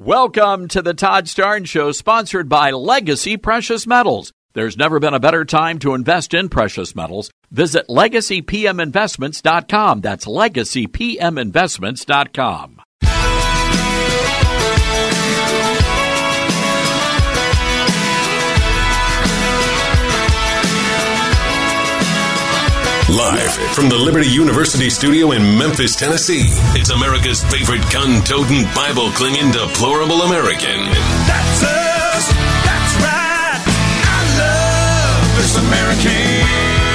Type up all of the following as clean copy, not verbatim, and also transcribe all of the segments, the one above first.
Welcome to the Todd Starnes Show, sponsored by Legacy Precious Metals. There's never been a better time to invest in precious metals. Visit LegacyPMInvestments.com. That's LegacyPMInvestments.com. Live from the Liberty University studio in Memphis, Tennessee, it's America's favorite gun-toting, Bible-clinging, deplorable American. That's us. That's right. I love this American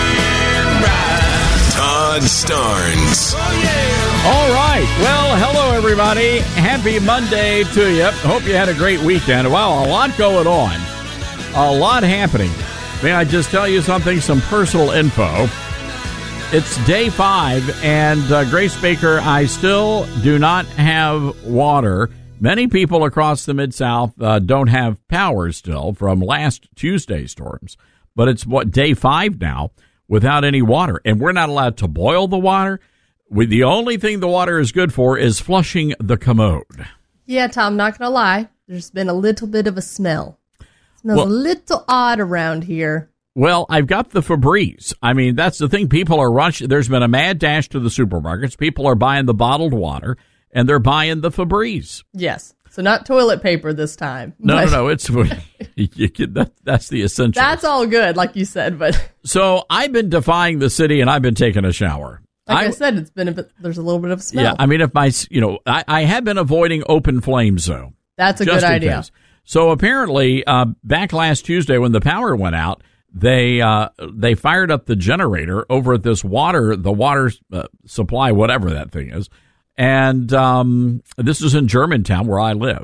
ride. Todd Starnes. Oh, yeah. All right. Well, hello, everybody. Happy Monday to you. Hope you had a great weekend. Wow, a lot going on. A lot happening. May I just tell you something, some personal info. It's day 5, and Grace Baker, I still do not have water. Many people across the Mid-South don't have power still from last Tuesday's storms. But it's, day 5 now without any water. And we're not allowed to boil the water. The only thing the water is good for is flushing the commode. Yeah, Tom, not going to lie. There's been a little bit of a smell. It smells a little odd around here. Well, I've got the Febreze. I mean, that's the thing. People are rushing. There's been a mad dash to the supermarkets. People are buying the bottled water, and they're buying the Febreze. Yes. So not toilet paper this time. No. It's that's the essential. That's all good, like you said. But so I've been defying the city, and I've been taking a shower. Like I said, it's been a bit. There's a little bit of smell. Yeah, I mean, if I have been avoiding open flames though. That's a good idea. So apparently, back last Tuesday when the power went out, they fired up the generator over at this the water supply, whatever that thing is. And this is in Germantown where I live.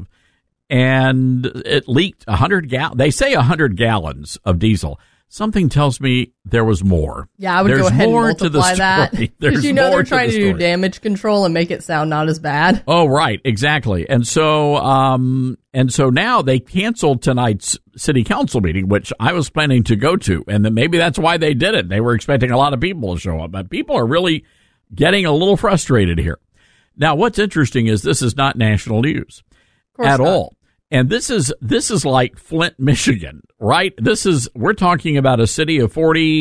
And it leaked 100 gallons. They say 100 gallons of diesel. Something tells me there was more. Yeah, I would go ahead and multiply that. Because they're trying to do damage control and make it sound not as bad. Oh, right. Exactly. And so now they canceled tonight's city council meeting, which I was planning to go to. And then maybe that's why they did it. They were expecting a lot of people to show up. But people are really getting a little frustrated here. Now, what's interesting is this is not national news at all. And this is like Flint, Michigan, right? We're talking about a city of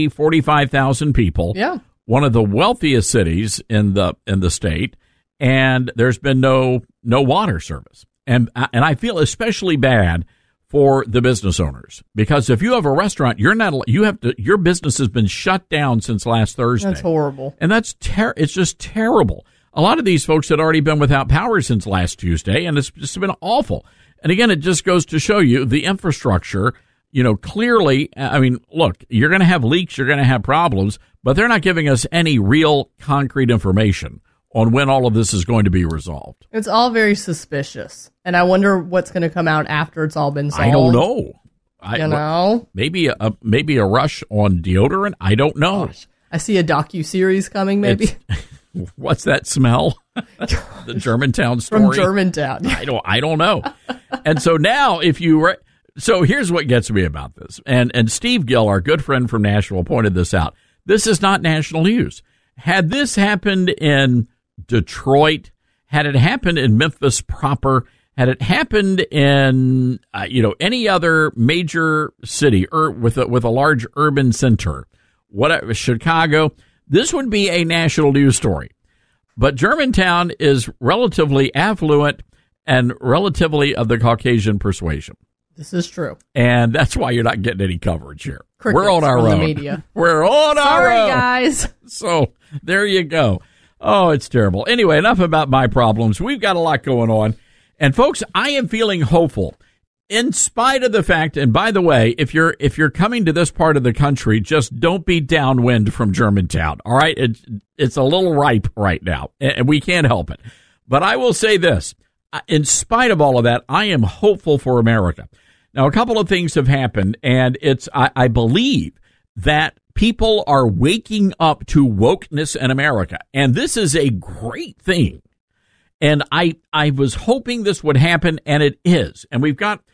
45,000 people. Yeah. One of the wealthiest cities in the state, and there's been no water service. And I feel especially bad for the business owners, because if you have a restaurant, your business has been shut down since last Thursday. That's horrible. And it's just terrible. A lot of these folks had already been without power since last Tuesday, and it's just been awful. And again, it just goes to show you the infrastructure, clearly, I mean, look, you're going to have leaks, you're going to have problems, but they're not giving us any real concrete information on when all of this is going to be resolved. It's all very suspicious. And I wonder what's going to come out after it's all been solved. I don't know. Maybe a rush on deodorant. I don't know. Gosh. I see a docuseries coming, maybe. What's that smell? The Germantown story? From Germantown. I don't know. And so now so here's what gets me about this. And Steve Gill, our good friend from Nashville, pointed this out. This is not national news. Had this happened in Detroit, had it happened in Memphis proper, had it happened in any other major city or with a large urban center, whatever, Chicago, this would be a national news story. But Germantown is relatively affluent and relatively of the Caucasian persuasion. This is true. And that's why you're not getting any coverage here. Crickets We're on our own. The media. We're on our own. Sorry, guys. So there you go. Oh, it's terrible. Anyway, enough about my problems. We've got a lot going on. And folks, I am feeling hopeful. In spite of the fact, and by the way, if you're coming to this part of the country, just don't be downwind from Germantown. All right, it's a little ripe right now, and we can't help it. But I will say this: in spite of all of that, I am hopeful for America. Now, a couple of things have happened, and I believe that people are waking up to wokeness in America, and this is a great thing. And I was hoping this would happen, and it is. And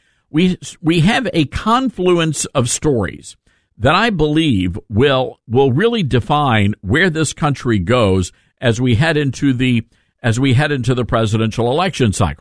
we have a confluence of stories that I believe will really define where this country goes as we head into the presidential election cycle.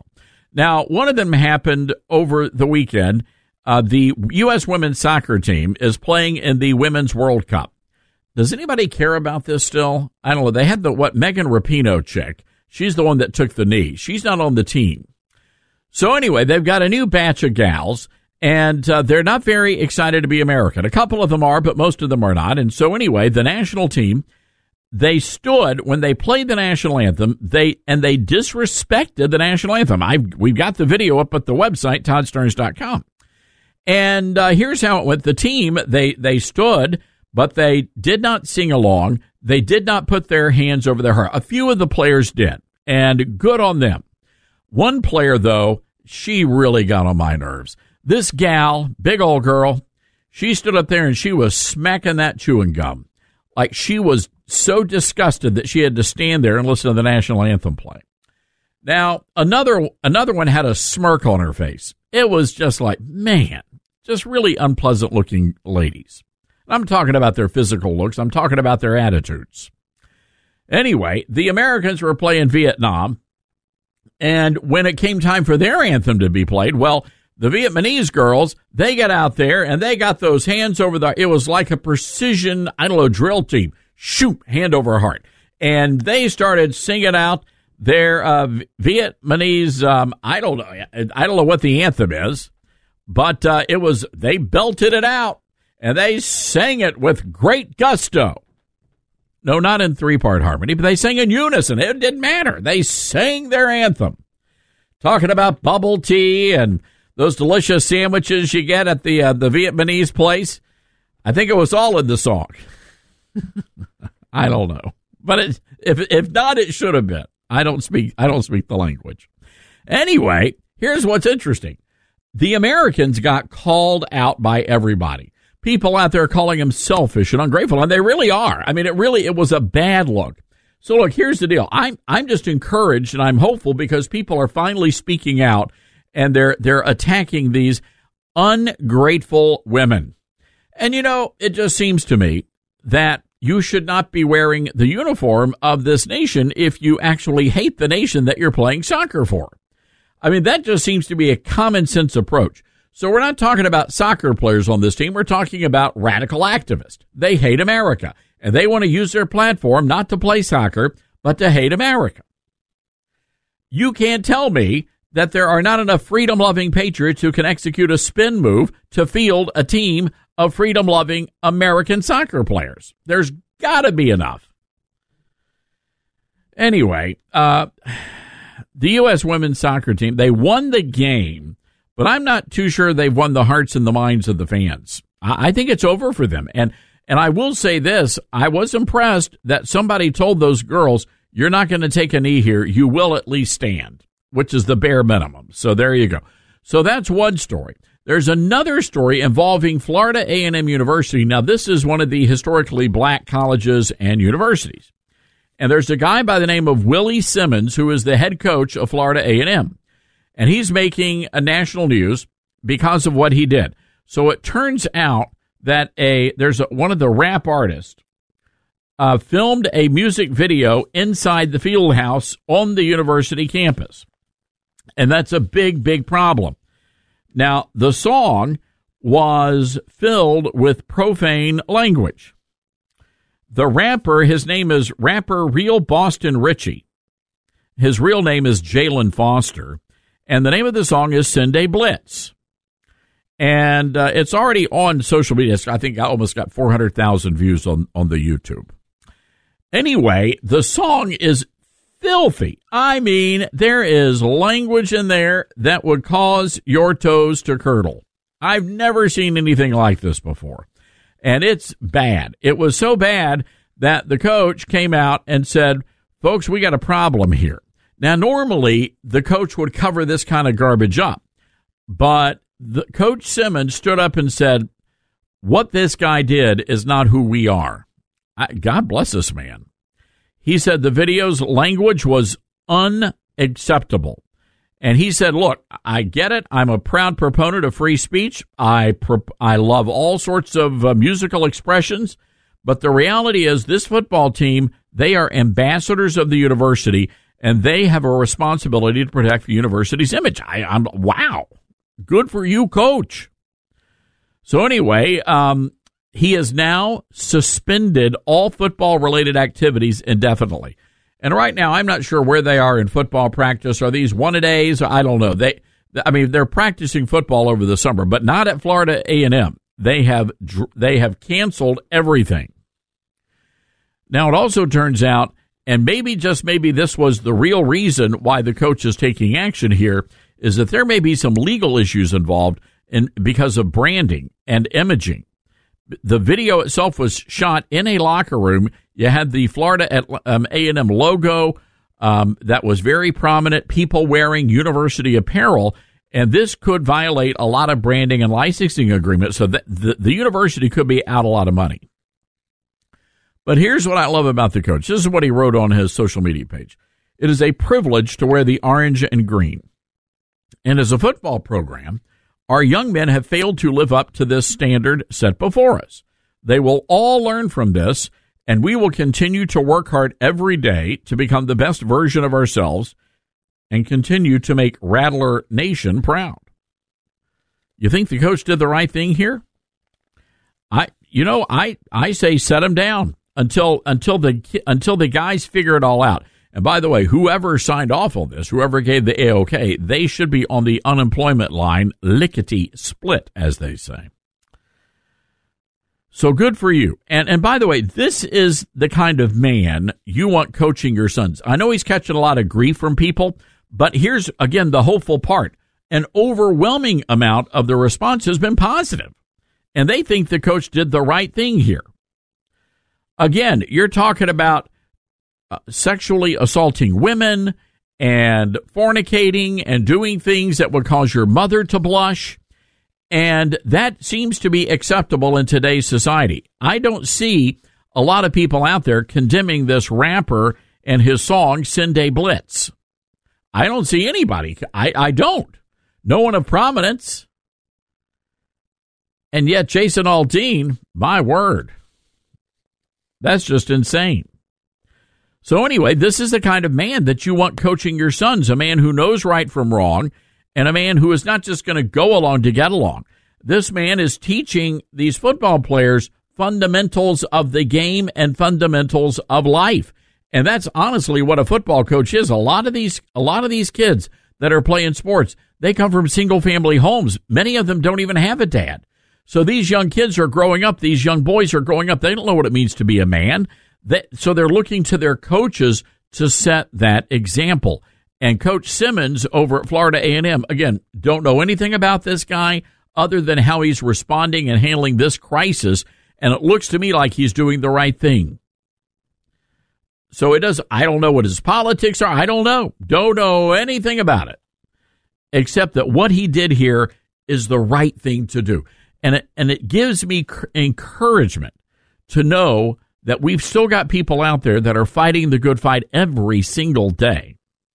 Now, one of them happened over the weekend. The U.S. women's soccer team is playing in the Women's World Cup. Does anybody care about this still? I don't know. They had Megan Rapinoe chick. She's the one that took the knee. She's not on the team. So anyway, they've got a new batch of gals, and they're not very excited to be American. A couple of them are, but most of them are not. And so anyway, the national team, they stood when they played the national anthem. They disrespected the national anthem. We've got the video up at the website, ToddStarnes.com. And here's how it went. The team, they stood, but they did not sing along. They did not put their hands over their heart. A few of the players did, and good on them. One player, though, she really got on my nerves. This gal, big old girl, she stood up there and she was smacking that chewing gum. Like she was so disgusted that she had to stand there and listen to the national anthem play. Now, another one had a smirk on her face. It was just like, man, just really unpleasant looking ladies. I'm talking about their physical looks. I'm talking about their attitudes. Anyway, the Americans were playing Vietnam. And when it came time for their anthem to be played, well, the Vietnamese girls, they got out there and they got those hands over it was like a precision, drill team. Shoot, hand over heart. And they started singing out their Vietnamese, I don't know what the anthem is, but they belted it out and they sang it with great gusto. No, not in three-part harmony, but they sang in unison. It didn't matter. They sang their anthem. Talking about bubble tea and those delicious sandwiches you get at the Vietnamese place. I think it was all in the song. I don't know. But if not, it should have been. I don't speak the language. Anyway, here's what's interesting. The Americans got called out by everybody. People out there calling them selfish and ungrateful, and they really are. I mean, it was a bad look. So look, here's the deal. I'm just encouraged and I'm hopeful because people are finally speaking out and they're attacking these ungrateful women. And it just seems to me that you should not be wearing the uniform of this nation if you actually hate the nation that you're playing soccer for. I mean, that just seems to be a common sense approach. So we're not talking about soccer players on this team. We're talking about radical activists. They hate America, and they want to use their platform not to play soccer, but to hate America. You can't tell me that there are not enough freedom-loving patriots who can execute a spin move to field a team of freedom-loving American soccer players. There's got to be enough. Anyway, the U.S. women's soccer team, they won the game, but I'm not too sure they've won the hearts and the minds of the fans. I think it's over for them. And I will say this, I was impressed that somebody told those girls, you're not going to take a knee here. You will at least stand, which is the bare minimum. So there you go. So that's one story. There's another story involving Florida A&M University. Now, this is one of the historically black colleges and universities. And there's a guy by the name of Willie Simmons, who is the head coach of Florida A&M. And he's making a national news because of what he did. So it turns out that one of the rap artists filmed a music video inside the field house on the university campus. And that's a big, big problem. Now, the song was filled with profane language. The rapper, his name is rapper Real Boston Richie. His real name is Jalen Foster. And the name of the song is Sunday Blitz. And it's already on social media. I think I almost got 400,000 views on the YouTube. Anyway, the song is filthy. I mean, there is language in there that would cause your toes to curdle. I've never seen anything like this before. And it's bad. It was so bad that the coach came out and said, folks, we got a problem here. Now, normally, the coach would cover this kind of garbage up. But Coach Simmons stood up and said, what this guy did is not who we are. God bless this man. He said the video's language was unacceptable. And he said, look, I get it. I'm a proud proponent of free speech. I love all sorts of musical expressions. But the reality is this football team, they are ambassadors of the university. and they have a responsibility to protect the university's image. I'm wow, good for you, coach. So anyway, he has now suspended all football-related activities indefinitely. And right now, I'm not sure where they are in football practice. Are these one-a-days? I don't know. They're practicing football over the summer, but not at Florida A&M. They have canceled everything. Now, it also turns out, and maybe just maybe this was the real reason why the coach is taking action here, is that there may be some legal issues involved because of branding and imaging. The video itself was shot in a locker room. You had the Florida A&M logo that was very prominent, people wearing university apparel, and this could violate a lot of branding and licensing agreements, so that the university could be out a lot of money. But here's what I love about the coach. This is what he wrote on his social media page. It is a privilege to wear the orange and green. And as a football program, our young men have failed to live up to this standard set before us. They will all learn from this, and we will continue to work hard every day to become the best version of ourselves and continue to make Rattler Nation proud. You think the coach did the right thing here? I say set him down until the guys figure it all out. And by the way, whoever signed off on this, whoever gave the AOK, they should be on the unemployment line, lickety split, as they say. So good for you. And by the way, this is the kind of man you want coaching your sons. I know he's catching a lot of grief from people, but here's, again, the hopeful part. An overwhelming amount of the response has been positive, and they think the coach did the right thing here. Again, you're talking about sexually assaulting women and fornicating and doing things that would cause your mother to blush. And that seems to be acceptable in today's society. I don't see a lot of people out there condemning this rapper and his song, Cindy Blitz. I don't see anybody. I don't. No one of prominence. And yet Jason Aldean, my word, that's just insane. So anyway, this is the kind of man that you want coaching your sons, a man who knows right from wrong, and a man who is not just going to go along to get along. This man is teaching these football players fundamentals of the game and fundamentals of life. And that's honestly what a football coach is. A lot of these kids that are playing sports, they come from single family homes. Many of them don't even have a dad. So these young kids are growing up. These young boys are growing up. They don't know what it means to be a man. So they're looking to their coaches to set that example. And Coach Simmons over at Florida A&M, again, don't know anything about this guy other than how he's responding and handling this crisis. And it looks to me like he's doing the right thing. So I don't know what his politics are. I don't know anything about it, except that what he did here is the right thing to do. And it gives me encouragement to know that we've still got people out there that are fighting the good fight every single day.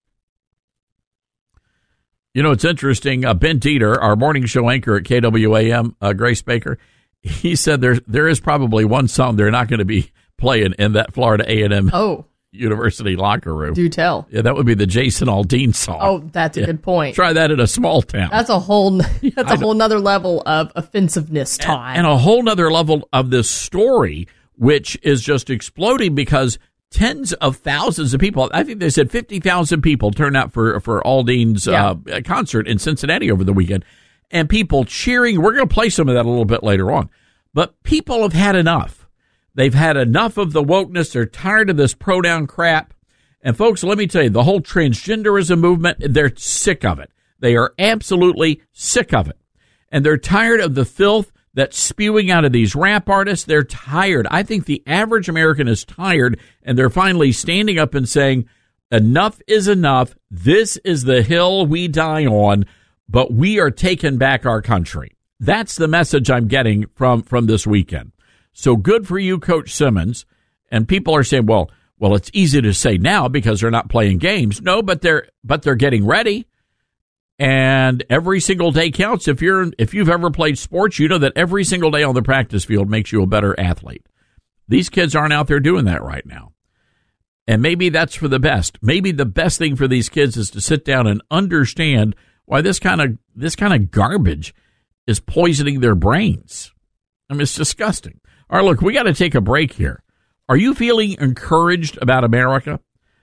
You know, it's interesting. Ben Dieter, our morning show anchor at KWAM, Grace Baker, he said there is probably one song they're not going to be playing in that Florida A&M University locker room. Do tell. Yeah, that would be the Jason Aldean song. Oh, that's a good point. Try that in a small town. That's a whole nother level of offensiveness, Todd. And a whole nother level of this story, which is just exploding because tens of thousands of people, I think they said 50,000 people turned out for Aldean's concert in Cincinnati over the weekend, and people cheering. We're going to play some of that a little bit later on. But people have had enough. They've had enough of the wokeness. They're tired of this pronoun crap. And folks, let me tell you, the whole transgenderism movement, they're sick of it. They are absolutely sick of it. And they're tired of the filth that's spewing out of these rap artists. They're tired. I think the average American is tired, and they're finally standing up and saying, enough is enough. This is the hill we die on, but we are taking back our country. That's the message I'm getting from this weekend. So good for you, Coach Simmons. And people are saying, well, it's easy to say now because they're not playing games. No, but they're getting ready. And every single day counts. If you've ever played sports, you know that every single day on the practice field makes you a better athlete. These kids aren't out there doing that right now. And maybe that's for the best. Maybe the best thing for these kids is to sit down and understand why this kind of garbage is poisoning their brains. I mean, it's disgusting. All right, look, we got to take a break here. Are you feeling encouraged about America?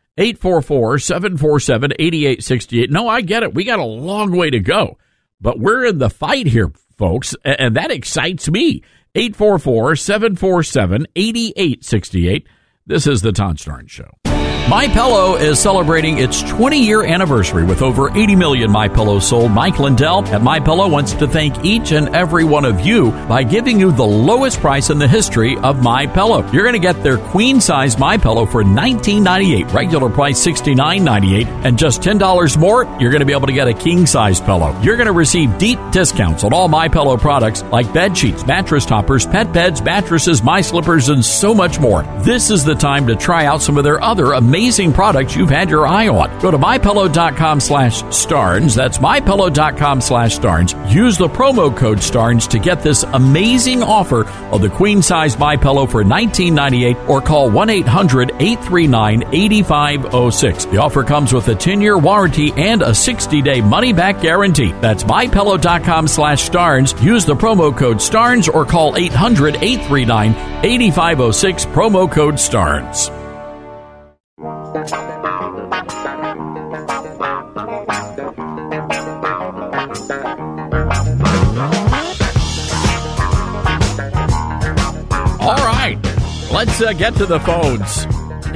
844-747-8868. No, I get it. We got a long way to go, but we're in the fight here, folks, and that excites me. 844-747-8868. This is the Todd Starnes Show. MyPillow is celebrating its 20-year anniversary with over 80 million MyPillows sold. Mike Lindell at MyPillow wants to thank each and every one of you by giving you the lowest price in the history of MyPillow. You're going to get their queen-size MyPillow for $19.98, regular price $69.98, and just $10 more, you're going to be able to get a king-size pillow. You're going to receive deep discounts on all MyPillow products like bed sheets, mattress toppers, pet beds, mattresses, my slippers, and so much more. This is the time to try out some of their other amazing products you've had your eye on. Go to MyPillow.com/Starnes. That's MyPillow.com/Starnes. Use the promo code Starnes to get this amazing offer of the queen-size MyPillow for $19.98 or call 1-800-839-8506. The offer comes with a 10-year warranty and a 60-day money-back guarantee. That's MyPillow.com/Starnes. Use the promo code Starnes or call 800-839-8506. Promo code Starnes. All right, let's get to the phones.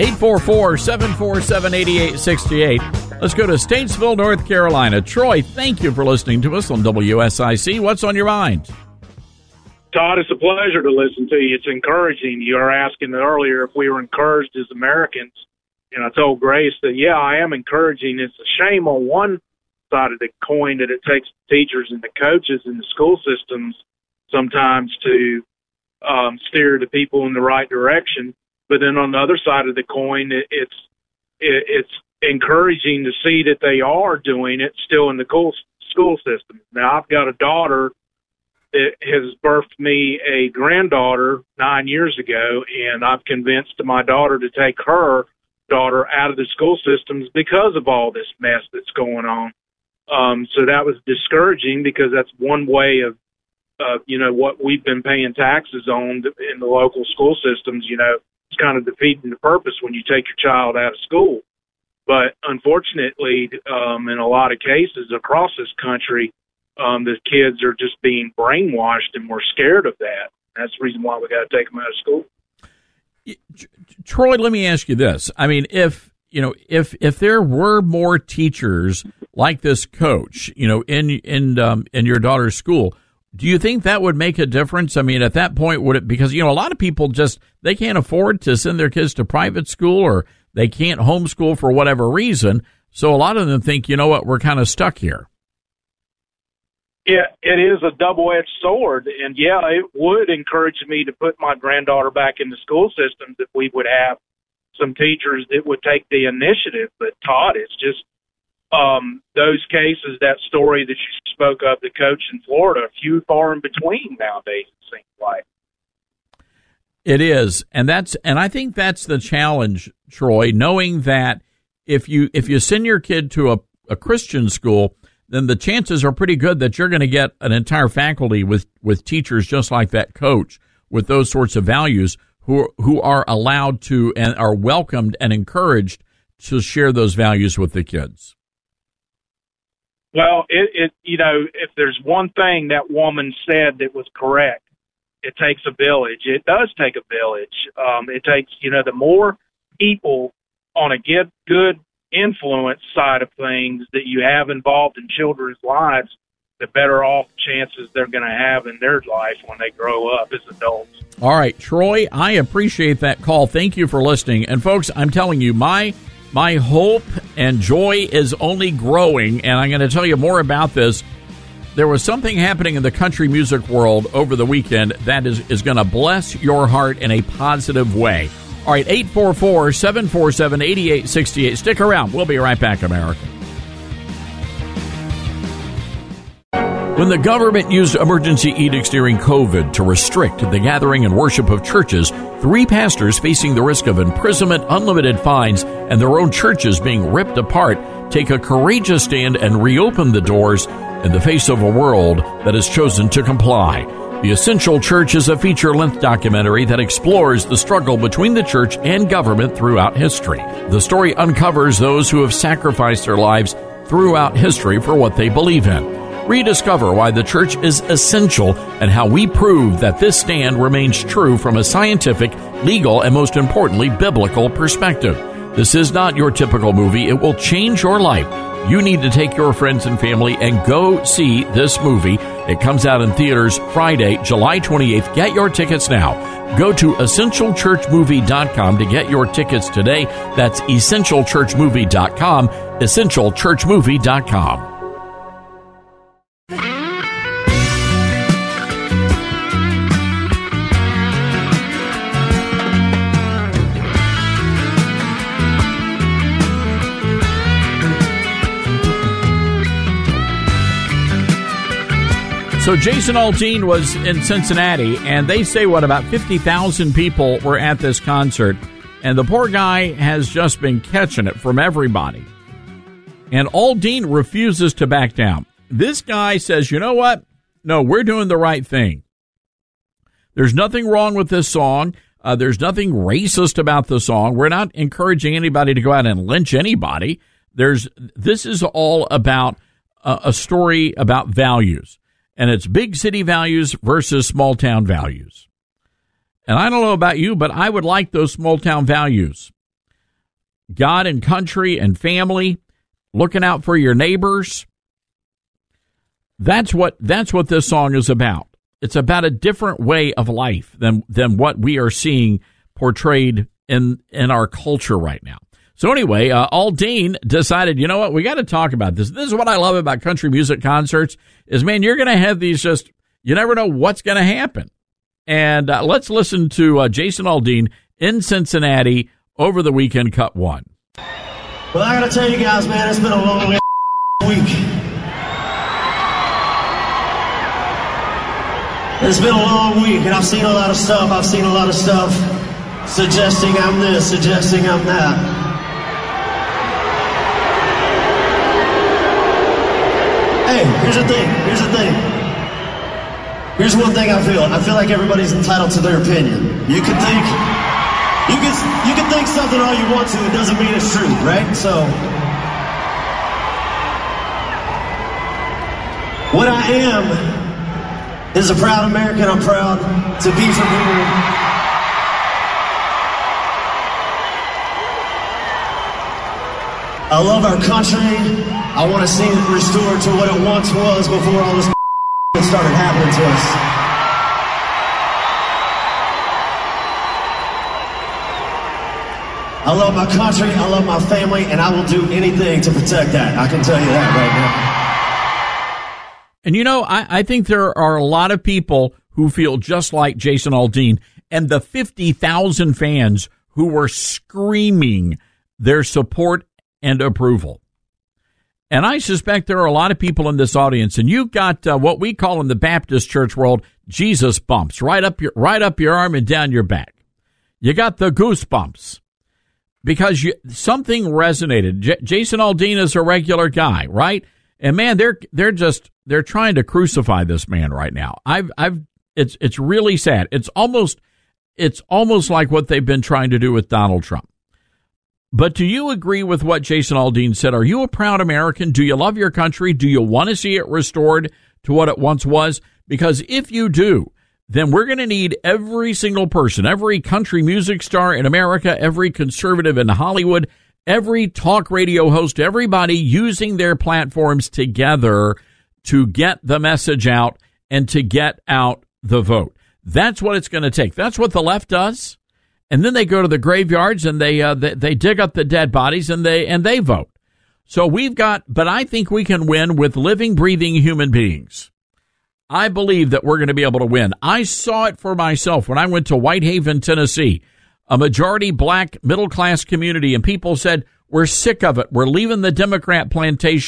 844-747-8868. Let's go to Statesville, North Carolina. Troy, thank you for listening to us on WSIC. What's on your mind? Todd, it's a pleasure to listen to you. It's encouraging. You were asking earlier if we were encouraged as Americans, and I told Grace that, yeah, I am encouraging. It's a shame on one side of the coin that it takes the teachers and the coaches in the school systems sometimes to steer the people in the right direction. But then on the other side of the coin, it's encouraging to see that they are doing it still in the school system. Now, I've got a daughter that has birthed me a granddaughter 9 years ago, and I've convinced my daughter to take her daughter out of the school systems because of all this mess that's going on. So that was discouraging because that's one way of what we've been paying taxes on in the local school systems. It's kind of defeating the purpose when you take your child out of school. But unfortunately, in a lot of cases across this country, the kids are just being brainwashed, and we're scared of that. That's the reason why we got to take them out of school. Troy, let me ask you this. I mean, if there were more teachers like this coach, in your daughter's school, do you think that would make a difference? I mean, at that point, would it, because, a lot of people they can't afford to send their kids to private school, or they can't homeschool for whatever reason. So a lot of them think, we're kind of stuck here. Yeah, it is a double-edged sword, and yeah, it would encourage me to put my granddaughter back in the school system if we would have some teachers that would take the initiative. But Todd, it's just those cases, that story that you spoke of, the coach in Florida, few far in between nowadays, it seems like. It is, and I think that's the challenge, Troy, knowing that if you send your kid to a Christian school, then the chances are pretty good that you're going to get an entire faculty with teachers just like that coach with those sorts of values who are allowed to and are welcomed and encouraged to share those values with the kids. Well, if there's one thing that woman said that was correct, it takes a village. It does take a village. It takes, the more people on a good influence side of things that you have involved in children's lives, the better off chances they're going to have in their life when they grow up as adults. All right, Troy, I appreciate that call. Thank you for listening. And folks, I'm telling you, my hope and joy is only growing, and I'm going to tell you more about this. There was something happening in the country music world over the weekend that is going to bless your heart in a positive way. All right, 844-747-8868. Stick around. We'll be right back, America. When the government used emergency edicts during COVID to restrict the gathering and worship of churches, 3 pastors facing the risk of imprisonment, unlimited fines, and their own churches being ripped apart take a courageous stand and reopen the doors in the face of a world that has chosen to comply. The Essential Church is a feature-length documentary that explores the struggle between the church and government throughout history. The story uncovers those who have sacrificed their lives throughout history for what they believe in. Rediscover why the church is essential and how we prove that this stand remains true from a scientific, legal, and most importantly, biblical perspective. This is not your typical movie. It will change your life. You need to take your friends and family and go see this movie. It comes out in theaters Friday, July 28th. Get your tickets now. Go to EssentialChurchMovie.com to get your tickets today. That's EssentialChurchMovie.com, EssentialChurchMovie.com. So Jason Aldean was in Cincinnati, and they say, about 50,000 people were at this concert, and the poor guy has just been catching it from everybody. And Aldean refuses to back down. This guy says, you know what? No, we're doing the right thing. There's nothing wrong with this song. There's nothing racist about the song. We're not encouraging anybody to go out and lynch anybody. This is all about a story about values. And it's big city values versus small town values. And I don't know about you, but I would like those small town values. God and country and family, looking out for your neighbors. That's what this song is about. It's about a different way of life than what we are seeing portrayed in our culture right now. So anyway, Aldean decided, you know what, we got to talk about this. This is what I love about country music concerts is, man, you're going to have these you never know what's going to happen. And let's listen to Jason Aldean in Cincinnati over the weekend, cut 1. Well, I got to tell you guys, man, it's been a long week. It's been a long week, and I've seen a lot of stuff. I've seen a lot of stuff suggesting I'm this, suggesting I'm that. Hey, here's the thing. Here's one thing I feel. I feel like everybody's entitled to their opinion. You can think something all you want to. It doesn't mean it's true, right? So, what I am is a proud American. I'm proud to be from here. I love our country. I want to see it restored to what it once was before all this started happening to us. I love my country, I love my family, and I will do anything to protect that. I can tell you that right now. And you know, I think there are a lot of people who feel just like Jason Aldean and the 50,000 fans who were screaming their support and approval. And I suspect there are a lot of people in this audience, and you've got what we call in the Baptist church world Jesus bumps right up your arm and down your back. You got the goosebumps because something resonated. Jason Aldean is a regular guy, right? And man, they're trying to crucify this man right now. It's really sad. It's almost like what they've been trying to do with Donald Trump. But do you agree with what Jason Aldean said? Are you a proud American? Do you love your country? Do you want to see it restored to what it once was? Because if you do, then we're going to need every single person, every country music star in America, every conservative in Hollywood, every talk radio host, everybody using their platforms together to get the message out and to get out the vote. That's what it's going to take. That's what the left does. And then they go to the graveyards and they dig up the dead bodies and they vote. So but I think we can win with living, breathing human beings. I believe that we're going to be able to win. I saw it for myself when I went to Whitehaven, Tennessee, a majority black middle class community, and people said, we're sick of it. We're leaving the Democrat plantation.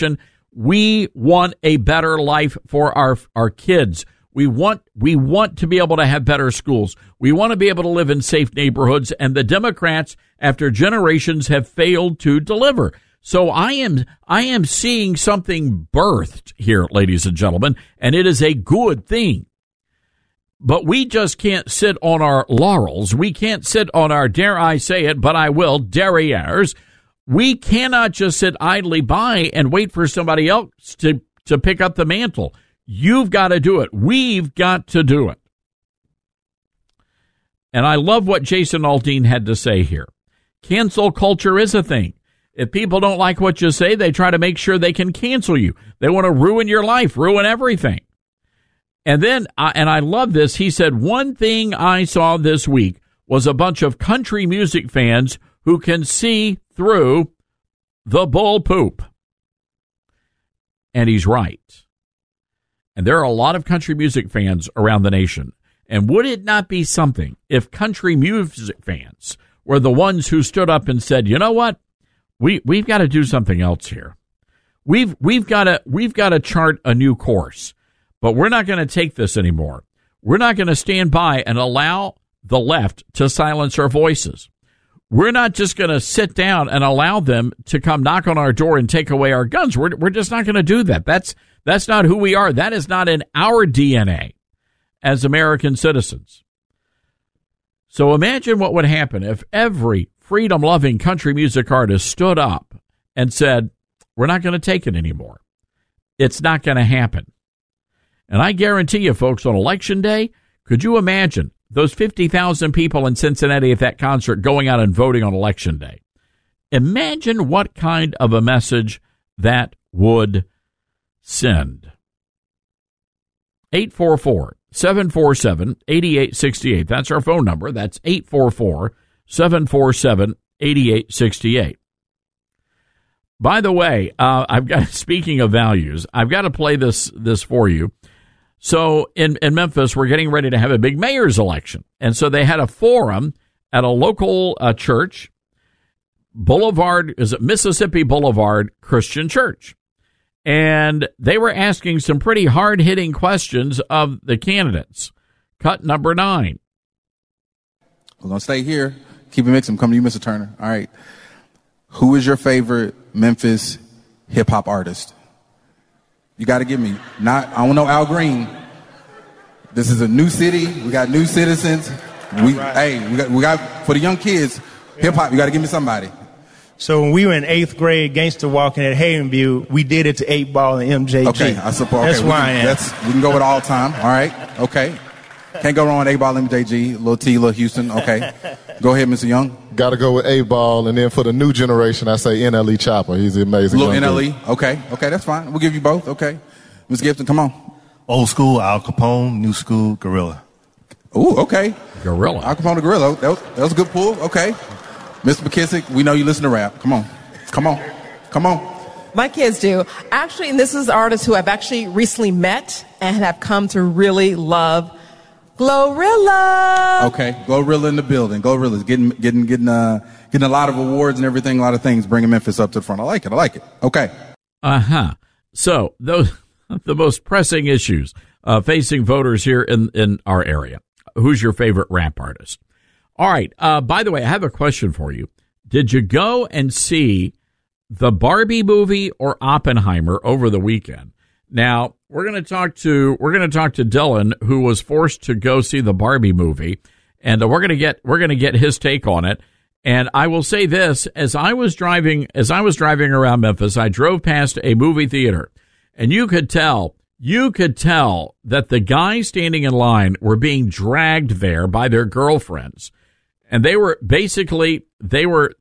We want a better life for our kids. We want to be able to have better schools. We want to be able to live in safe neighborhoods, and the Democrats, after generations, have failed to deliver. So I am seeing something birthed here, ladies and gentlemen, and it is a good thing. But we just can't sit on our laurels. We can't sit on our, dare I say it, but I will, derrieres. We cannot just sit idly by and wait for somebody else to pick up the mantle. You've got to do it. We've got to do it. And I love what Jason Aldean had to say here. Cancel culture is a thing. If people don't like what you say, they try to make sure they can cancel you. They want to ruin your life, ruin everything. And then, and I love this, he said, one thing I saw this week was a bunch of country music fans who can see through the bull poop. And he's right. And there are a lot of country music fans around the nation. And would it not be something if country music fans were the ones who stood up and said, you know what? We've got to do something else here. We've got to chart a new course. But we're not going to take this anymore. We're not going to stand by and allow the left to silence our voices. We're not just going to sit down and allow them to come knock on our door and take away our guns. We're just not going to do that. That's not who we are. That is not in our DNA as American citizens. So imagine what would happen if every freedom-loving country music artist stood up and said, we're not going to take it anymore. It's not going to happen. And I guarantee you, folks, on Election Day, could you imagine those 50,000 people in Cincinnati at that concert going out and voting on Election Day? Imagine what kind of a message that would send. 844-747-8868. That's our phone number. That's 844-747-8868. By the way, speaking of values, I've got to play this for you. So in Memphis, we're getting ready to have a big mayor's election. And so they had a forum at a local church, Mississippi Boulevard Christian Church. And they were asking some pretty hard-hitting questions of the candidates. Cut number 9. We're going to stay here. Keep it mixed. I'm coming to you, Mr. Turner. All right. Who is your favorite Memphis hip-hop artist? You got to give me. I don't know Al Green. This is a new city. We got new citizens. We got for the young kids, hip-hop, you got to give me somebody. So when we were in 8th grade, gangster walking at Havenview, we did it to 8 Ball and MJG. Okay, I suppose. That's why I am. We can go with all time. All right. Okay. Can't go wrong with 8 Ball and MJG. Lil T, Lil Houston. Okay. Go ahead, Mr. Young. Got to go with 8 Ball, and then for the new generation, I say NLE Chopper. He's amazing. Lil NLE. Okay. Okay, that's fine. We'll give you both. Okay. Ms. Gibson, come on. Old school, Al Capone. New school, Gorilla. Ooh, okay. Gorilla. Al Capone to Gorilla. That was a good pull. Okay. Mr. McKissick, we know you listen to rap. Come on. Come on. Come on. My kids do. Actually, and this is an artist who I've actually recently met and have come to really love, Glorilla. Okay, Glorilla in the building. Glorilla's getting a lot of awards and everything, a lot of things, bringing Memphis up to the front. I like it. Okay. So those the most pressing issues facing voters here in our area. Who's your favorite rap artist? All right. By the way, I have a question for you. Did you go and see the Barbie movie or Oppenheimer over the weekend? Now, we're going to talk to Dylan, who was forced to go see the Barbie movie, and we're going to get his take on it. And I will say this, as I was driving around Memphis, I drove past a movie theater, and you could tell that the guys standing in line were being dragged there by their girlfriends. And they were basically they were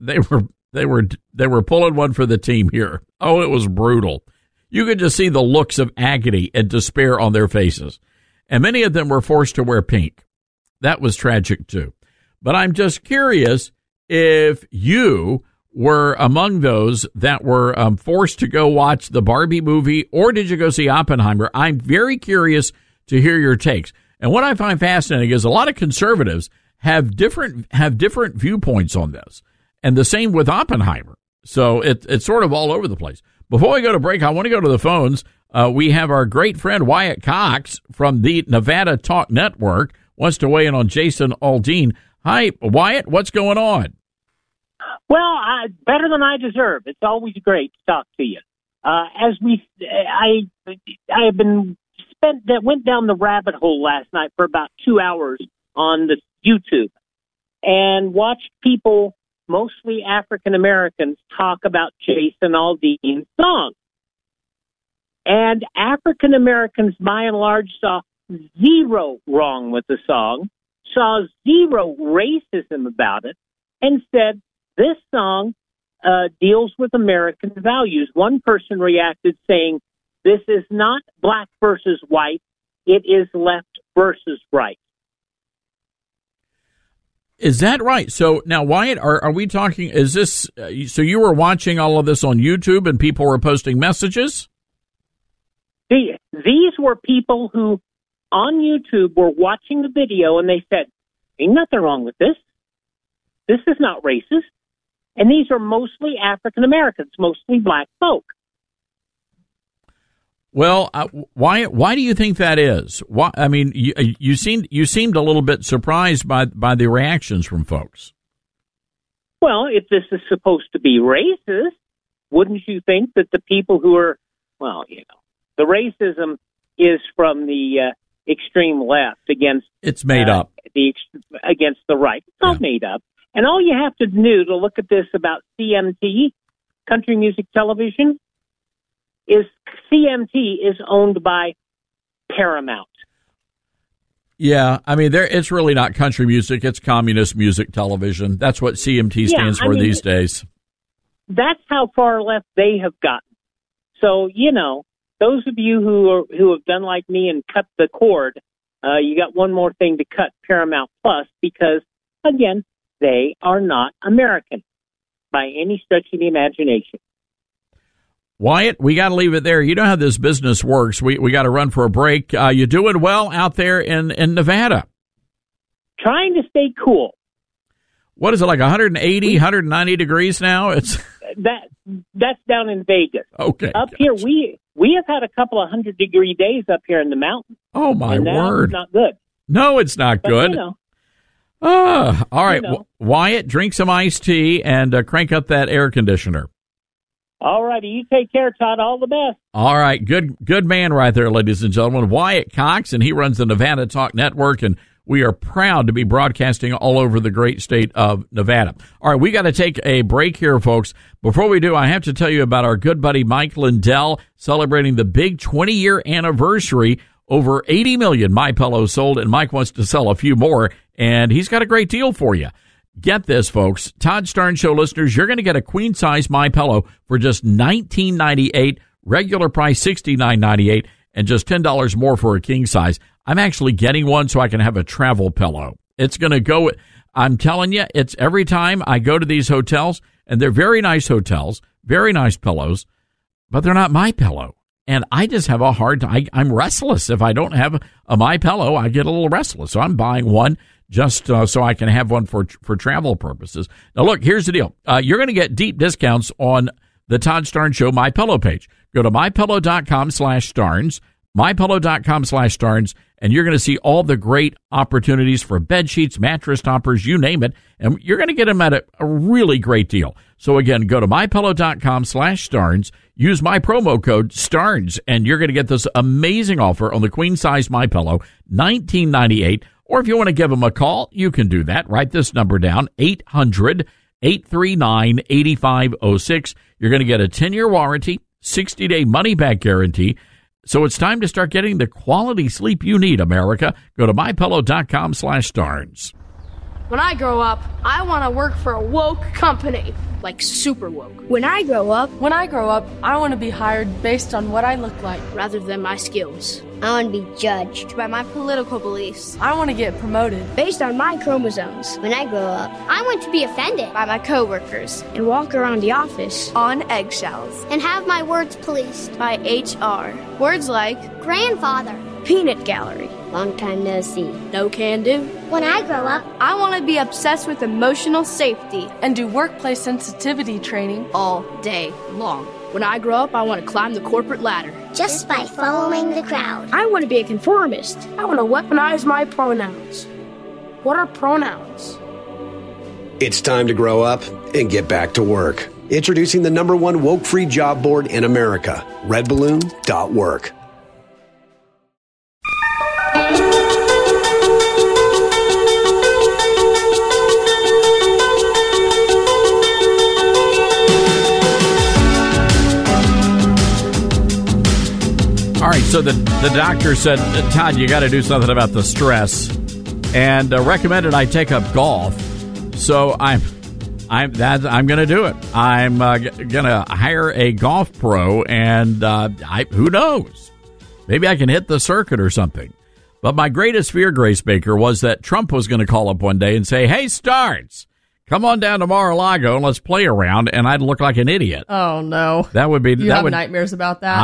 pulling one for the team here. Oh, it was brutal. You could just see the looks of agony and despair on their faces. And many of them were forced to wear pink. That was tragic too. But I'm just curious if you were among those that were forced to go watch the Barbie movie, or did you go see Oppenheimer? I'm very curious to hear your takes. And what I find fascinating is a lot of conservatives have different viewpoints on this, and the same with Oppenheimer. So it's sort of all over the place. Before we go to break, I want to go to the phones. We have our great friend Wyatt Cox from the Nevada Talk Network wants to weigh in on Jason Aldean. Hi, Wyatt. What's going on? Well, better than I deserve. It's always great to talk to you. I went down the rabbit hole last night for about 2 hours on the YouTube and watched people, mostly African Americans, talk about Jason Aldean's song. And African Americans, by and large, saw zero wrong with the song, saw zero racism about it, and said this song deals with American values. One person reacted saying, this is not black versus white, it is left versus right. Is that right? So now, Wyatt, are we talking, is this, so you were watching all of this on YouTube and people were posting messages? These were people who, on YouTube, were watching the video and they said, ain't nothing wrong with this. This is not racist. And these are mostly African Americans, mostly black folk. Well, why do you think that is? Why, I mean, you seemed a little bit surprised by the reactions from folks. Well, if this is supposed to be racist, wouldn't you think that the people who are, well, you know, the racism is from the extreme left against it's made up against the right. It's not made up. And all you have to do to look at this about CMT, Country Music Television, is CMT is owned by Paramount. Yeah, I mean, it's really not country music. It's communist music television. That's what CMT stands for these days. That's how far left they have gotten. So, you know, those of you who have done like me and cut the cord, you got one more thing to cut, Paramount Plus, because, again, they are not American by any stretch of the imagination. Wyatt, we got to leave it there. You know how this business works. We got to run for a break. You doing well out there in Nevada? Trying to stay cool. What is it, like 180, 190 degrees now? It's that's down in Vegas. Okay. Up here, we have had a couple of 100-degree days up here in the mountains. Oh, my word. It's not good. No, it's not good. You know, all right. You know. Wyatt, drink some iced tea and crank up that air conditioner. All righty. You take care, Todd. All the best. All right. Good man right there, ladies and gentlemen. Wyatt Cox, and he runs the Nevada Talk Network, and we are proud to be broadcasting all over the great state of Nevada. All right, we got to take a break here, folks. Before we do, I have to tell you about our good buddy Mike Lindell celebrating the big 20-year anniversary. Over 80 million MyPillows sold, and Mike wants to sell a few more, and he's got a great deal for you. Get this, folks. Todd Starnes Show listeners, you're going to get a queen-size MyPillow for just $19.98, regular price $69.98, and just $10 more for a king size. I'm actually getting one so I can have a travel pillow. It's going to go, I'm telling you, it's every time I go to these hotels, and they're very nice hotels, very nice pillows, but they're not MyPillow. And I just have a hard time. I'm restless. If I don't have a MyPillow, I get a little restless. So I'm buying one just so I can have one for travel purposes. Now, look, here's the deal. You're going to get deep discounts on the Todd Starnes Show MyPillow page. Go to MyPillow.com/Starnes, MyPillow.com/Starnes, and you're going to see all the great opportunities for bed sheets, mattress toppers, you name it. And you're going to get them at a really great deal. So, again, go to MyPillow.com/Starnes. Use my promo code STARNS, and you're going to get this amazing offer on the queen-size MyPillow, $19.98. Or if you want to give them a call, you can do that. Write this number down, 800-839-8506. You're going to get a 10-year warranty, 60-day money-back guarantee. So it's time to start getting the quality sleep you need, America. Go to MyPillow.com/Starnes. When I grow up, I want to work for a woke company, like super woke. When I grow up, I want to be hired based on what I look like rather than my skills. I want to be judged by my political beliefs. I want to get promoted based on my chromosomes. When I grow up, I want to be offended by my coworkers and walk around the office on eggshells and have my words policed by HR. Words like grandfather, peanut gallery, long time no see, no can do. When I grow up, I want to be obsessed with emotional safety and do workplace sensitivity training all day long. When I grow up, I want to climb the corporate ladder. Just by following the crowd. I want to be a conformist. I want to weaponize my pronouns. What are pronouns? It's time to grow up and get back to work. Introducing the #1 woke-free job board in America, redballoon.work. All right, so the doctor said, Todd, you got to do something about the stress, and recommended I take up golf. So I'm going to do it. I'm going to hire a golf pro, and who knows? Maybe I can hit the circuit or something. But my greatest fear, Grace Baker, was that Trump was going to call up one day and say, "Hey, Starts, come on down to Mar-a-Lago and let's play around," and I'd look like an idiot. Oh, no. That would be. You have nightmares about that?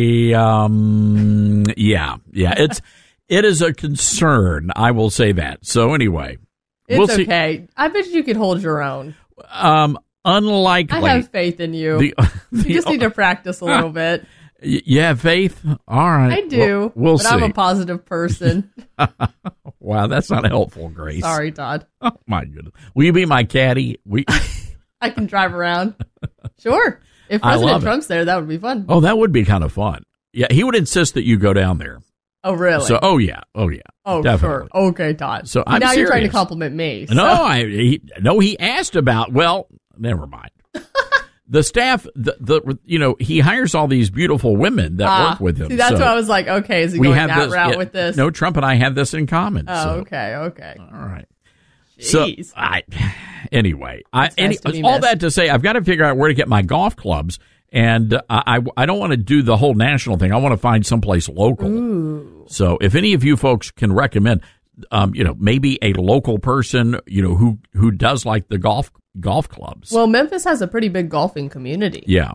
Yeah. It is a concern. I will say that. So anyway, it's okay. I bet you could hold your own. Unlikely. I have faith in you. You just need to practice a little bit. You have faith? All right. I do. We'll but see. I'm a positive person. Wow, that's not helpful, Grace. Sorry, Todd. Oh, my goodness. Will you be my caddy? I can drive around. Sure. If President Trump's there, that would be fun. Oh, that would be kind of fun. Yeah, he would insist that you go down there. Oh, really? So, oh yeah. Oh, definitely. Sure. Okay, Todd. So I'm now serious. You're trying to compliment me. So. No, he asked about. Well, never mind. The staff, he hires all these beautiful women that work with him. See, that's why I was like, okay, is he going that route with this? No, Trump and I have this in common. Oh, so. okay. All right. Jeez. So, anyway, all that to say, I've got to figure out where to get my golf clubs, and I don't want to do the whole national thing. I want to find someplace local. Ooh. So, if any of you folks can recommend, maybe a local person, who does like the golf clubs. Well, Memphis has a pretty big golfing community. Yeah.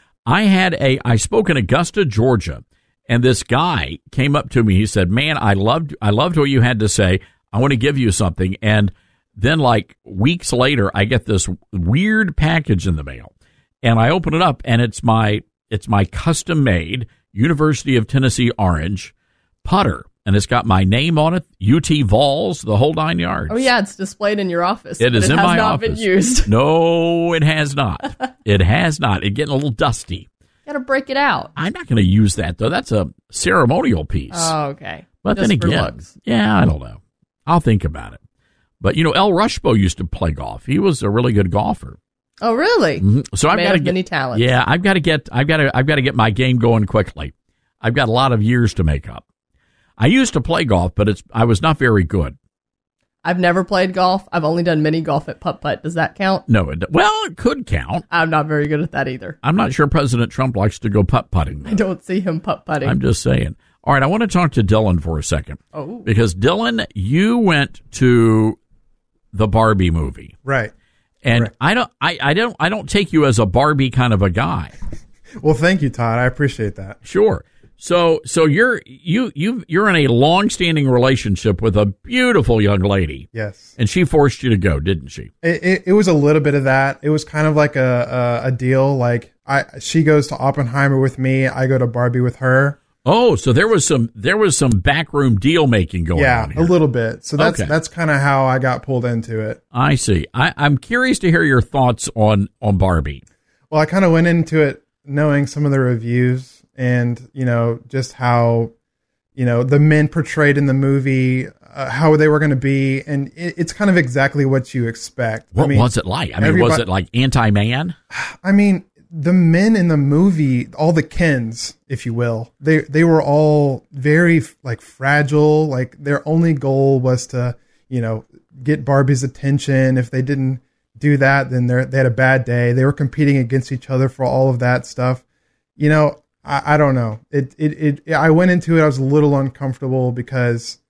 I spoke in Augusta, Georgia, and this guy came up to me. He said, "Man, I loved what you had to say. I want to give you something." And then like weeks later, I get this weird package in the mail, and I open it up, and it's my custom made University of Tennessee orange putter. And it's got my name on it, UT Vols, the whole 9 yards. Oh, yeah, it's displayed in your office. It is in my office. It has not been used. No, it has not. It has not. It's getting a little dusty. Got to break it out. I'm not going to use that, though. That's a ceremonial piece. Oh, okay. But just then again, looks. Yeah, I don't know. I'll think about it. But, El Rushbo used to play golf. He was a really good golfer. Oh, really? Mm-hmm. So I've got to get many talents. Yeah, I've got to get my game going quickly. I've got a lot of years to make up. I used to play golf, but I was not very good. I've never played golf. I've only done mini golf at putt-putt. Does that count? No. It could count. I'm not very good at that either. I'm not sure President Trump likes to go putt-putting. I don't see him putt-putting. I'm just saying. All right, I want to talk to Dylan for a second. Oh. Because, Dylan, you went to the Barbie movie. Right. And right. I don't take you as a Barbie kind of a guy. Well, thank you, Todd. I appreciate that. Sure. So you're in a long-standing relationship with a beautiful young lady. Yes. And she forced you to go, didn't she? It was a little bit of that. It was kind of like a deal. Like she goes to Oppenheimer with me. I go to Barbie with her. Oh, so there was some backroom deal making going on here. A little bit. So that's kind of how I got pulled into it. I see. I'm curious to hear your thoughts on Barbie. Well, I kind of went into it knowing some of the reviews. And, just how, the men portrayed in the movie, how they were going to be. And it's kind of exactly what you expect. What was it like? Was it like anti-man? I mean, the men in the movie, all the Kens, if you will, they were all very, fragile. Like, their only goal was to, get Barbie's attention. If they didn't do that, then they had a bad day. They were competing against each other for all of that stuff. I don't know. I went into it. I was a little uncomfortable because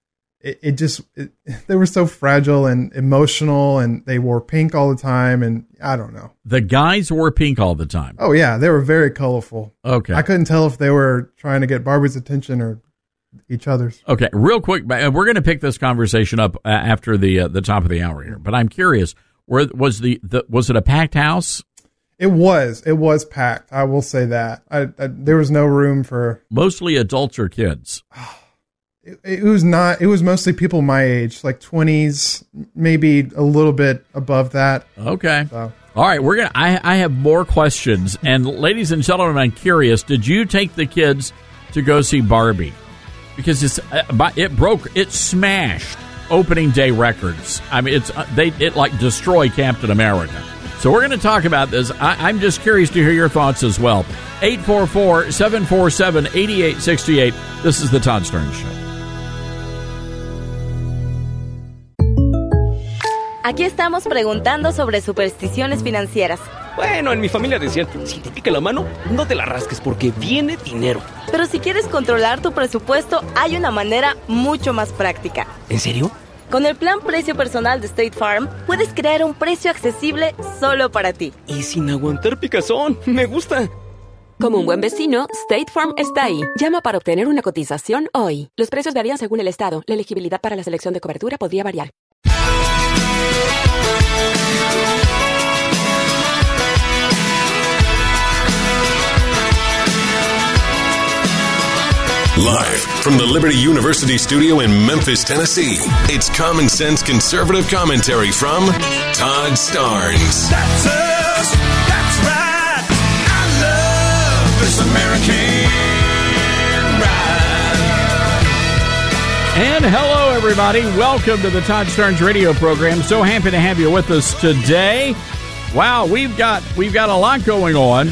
they were so fragile and emotional, and they wore pink all the time. And I don't know. The guys wore pink all the time. Oh yeah, they were very colorful. Okay, I couldn't tell if they were trying to get Barbie's attention or each other's. Okay, real quick, we're going to pick this conversation up after the top of the hour here. But I'm curious, was it a packed house? It was packed. I will say that. There was no room for mostly adults or kids. It was not. It was mostly people my age, like 20s, maybe a little bit above that. Okay. So. All right, we're gonna. I have more questions, and ladies and gentlemen, I'm curious. Did you take the kids to go see Barbie? Because it smashed opening day records. I mean, it like destroyed Captain America. So we're going to talk about this. I'm just curious to hear your thoughts as well. 844-747-8868. This is the Todd Stern Show. Aquí estamos preguntando sobre supersticiones financieras. Bueno, en mi familia decían, si te pica la mano, no te la rasques porque viene dinero. Pero si quieres controlar tu presupuesto, hay una manera mucho más práctica. ¿En serio? Con el plan Precio Personal de State Farm, puedes crear un precio accesible solo para ti. Y sin aguantar picazón, me gusta. Como un buen vecino, State Farm está ahí. Llama para obtener una cotización hoy. Los precios varían según el estado. La elegibilidad para la selección de cobertura podría variar. Live from the Liberty University studio in Memphis, Tennessee, it's Common Sense Conservative Commentary from Todd Starnes. That's us. That's right. I love this American ride. And hello, everybody. Welcome to the Todd Starnes radio program. So happy to have you with us today. Wow, we've got a lot going on,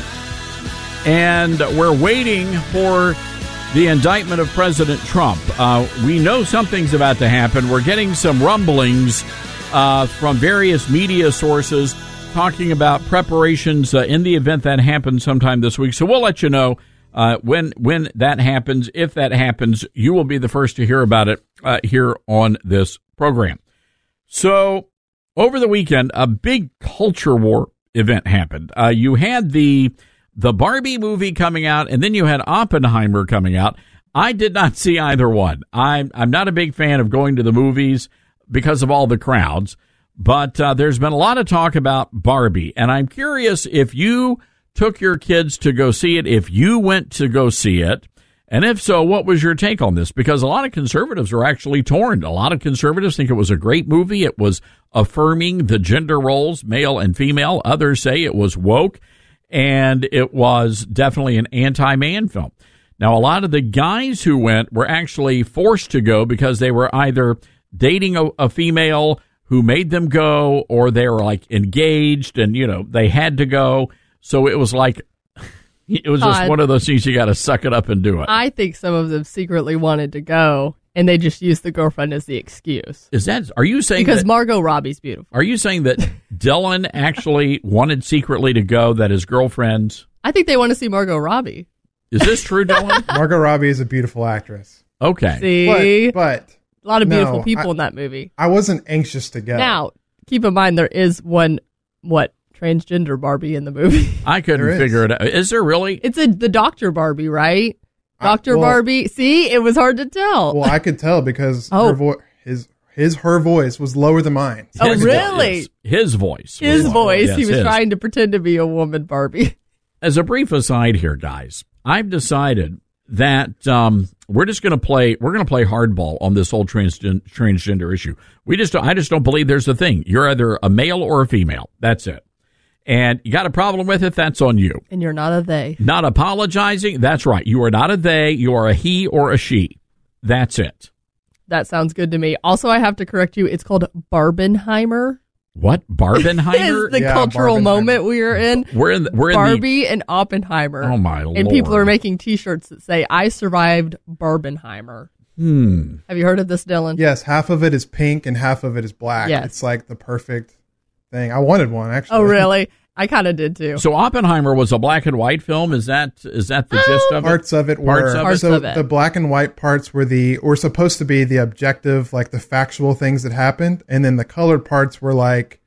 and we're waiting for the indictment of President Trump. We know something's about to happen. We're getting some rumblings from various media sources talking about preparations in the event that happens sometime this week. So we'll let you know when that happens. If that happens, you will be the first to hear about it here on this program. So over the weekend, a big culture war event happened. You had the Barbie movie coming out, and then you had Oppenheimer coming out. I did not see either one. I'm not a big fan of going to the movies because of all the crowds, but there's been a lot of talk about Barbie, and I'm curious if you took your kids to go see it, if you went to go see it, and if so, what was your take on this? Because a lot of conservatives are actually torn. A lot of conservatives think it was a great movie. It was affirming the gender roles, male and female. Others say it was woke. And it was definitely an anti-man film. Now, a lot of the guys who went were actually forced to go because they were either dating a female who made them go, or they were like engaged and, they had to go. So it was like, it was just one of those things you got to suck it up and do it. I think some of them secretly wanted to go, and they just used the girlfriend as the excuse. Are you saying because Margot Robbie's beautiful? Are you saying that Dylan actually wanted secretly to go, that his girlfriends? I think they want to see Margot Robbie. Is this true, Dylan? Margot Robbie is a beautiful actress. Okay. See? But a lot of beautiful people in that movie. I wasn't anxious to go. Now, keep in mind there is one, transgender Barbie in the movie. I couldn't figure it out. Is there really? It's the Dr. Barbie, right? Dr. Barbie. See, it was hard to tell. Well, I could tell because her voice was lower than mine. Oh, really? His voice. His voice. Yes, he was trying to pretend to be a woman Barbie. As a brief aside here, guys, I've decided that we're going to play hardball on this whole transgender issue. I just don't believe there's a thing. You're either a male or a female. That's it. And you got a problem with it, that's on you. And you're not a they. Not apologizing, that's right. You are not a they, you are a he or a she. That's it. That sounds good to me. Also, I have to correct you, it's called Barbenheimer. What? Barbenheimer? It's the cultural moment we are in. We're in Barbie and Oppenheimer. Oh, my Lord. And people are making T-shirts that say, I survived Barbenheimer. Have you heard of this, Dylan? Yes, half of it is pink and half of it is black. Yes. It's like the perfect thing. I wanted one, actually. Oh, really? I kind of did too. So Oppenheimer was a black and white film. Is that the gist of it? Parts of it were. The black and white parts were supposed to be the objective, like the factual things that happened, and then the colored parts were like,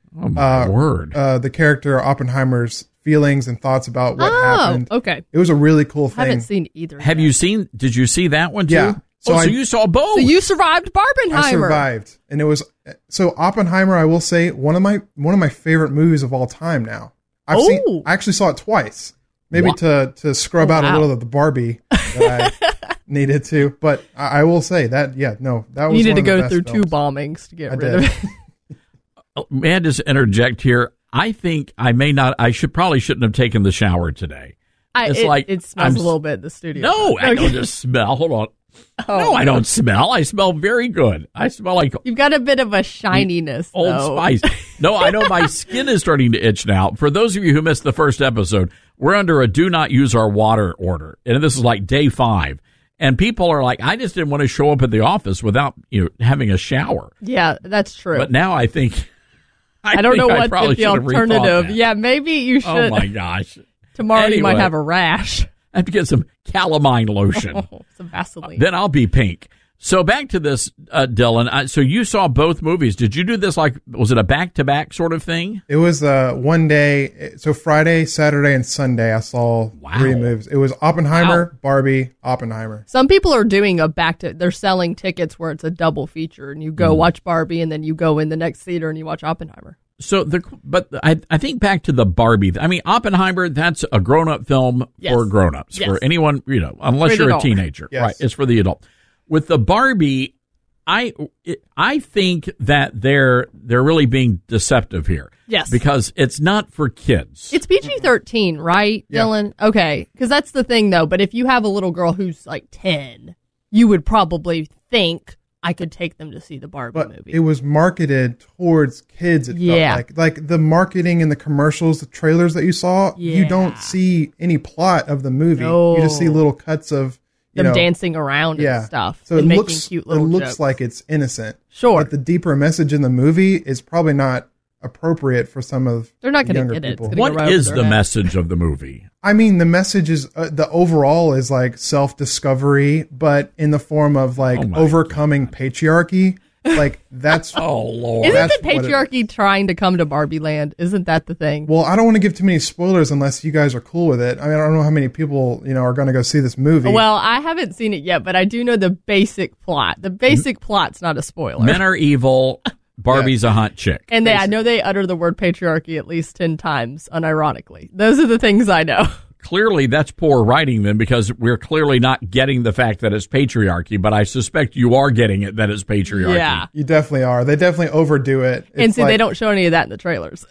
the character Oppenheimer's feelings and thoughts about what happened. Okay. It was a really cool thing. I haven't seen either. Did you see that one too? Yeah. So you saw both. So you survived Barbenheimer. I survived, and it was so Oppenheimer. I will say one of my favorite movies of all time. Now I actually saw it twice. Maybe to scrub out a little of the Barbie that I needed to. But I will say that, that was You needed one to of the go best through films. 2 bombings to get I rid did. of it. May I just interject here? I think I shouldn't have taken the shower today. It smells a little bit in the studio. No, I don't just smell. Hold on. No, I don't smell. I smell very good. I smell like You've got a bit of a shininess, Old though. Spice. No, I know my skin is starting to itch now. For those of you who missed the first episode, we're under a do not use our water order. And this is like day 5. And people are like, I just didn't want to show up at the office without having a shower. Yeah, that's true. But now I think I don't know what probably the should have rethought alternative. that. Yeah, maybe you should. Oh my gosh. Tomorrow you might Anyway. have a rash. I have to get some calamine lotion. Some Vaseline. Then I'll be pink. So back to this, Dylan. So you saw both movies. Did you do this was it a back-to-back sort of thing? It was one day. So Friday, Saturday, and Sunday, I saw 3 movies. It was Oppenheimer, Barbie, Oppenheimer. Some people are doing they're selling tickets where it's a double feature, and you go watch Barbie, and then you go in the next theater and you watch Oppenheimer. So, I think back to the Barbie. I mean, Oppenheimer, that's a grown-up film for grown-ups. Yes. For anyone, unless For the you're adult. a teenager. Yes. Right, it's for the adult. With the Barbie, I think that they're really being deceptive here. Yes. Because it's not for kids. It's PG-13, right, Yeah. Dylan? Okay, because that's the thing, though. But if you have a little girl who's like 10, you would probably think I could take them to see the Barbie movie. It was marketed towards kids. It felt like the marketing and the commercials, the trailers that you saw, you don't see any plot of the movie. No. You just see little cuts of Them dancing around and stuff. So and it making looks cute little it looks jokes. like it's innocent. Sure. But the deeper message in the movie is probably not appropriate for some of They're not the going to younger get it. people. It's gonna go right over Is their the head. message of the movie? I mean, the message is the overall is like self-discovery, but in the form of like overcoming patriarchy. Like that's oh Lord, Isn't that's the what it- patriarchy trying to come to Barbie Land? Isn't that the thing? Well, I don't want to give too many spoilers unless you guys are cool with it. I mean, I don't know how many people are going to go see this movie. Well, I haven't seen it yet, but I do know the basic plot. The basic plot's not a spoiler. Men are evil. Barbie's a hot chick. And I know they utter the word patriarchy at least 10 times, unironically. Those are the things I know. Clearly, that's poor writing then, because we're clearly not getting the fact that it's patriarchy, but I suspect you are getting it that it's patriarchy. Yeah. You definitely are. They definitely overdo it. And It's see, they like- don't show any of that in the trailers.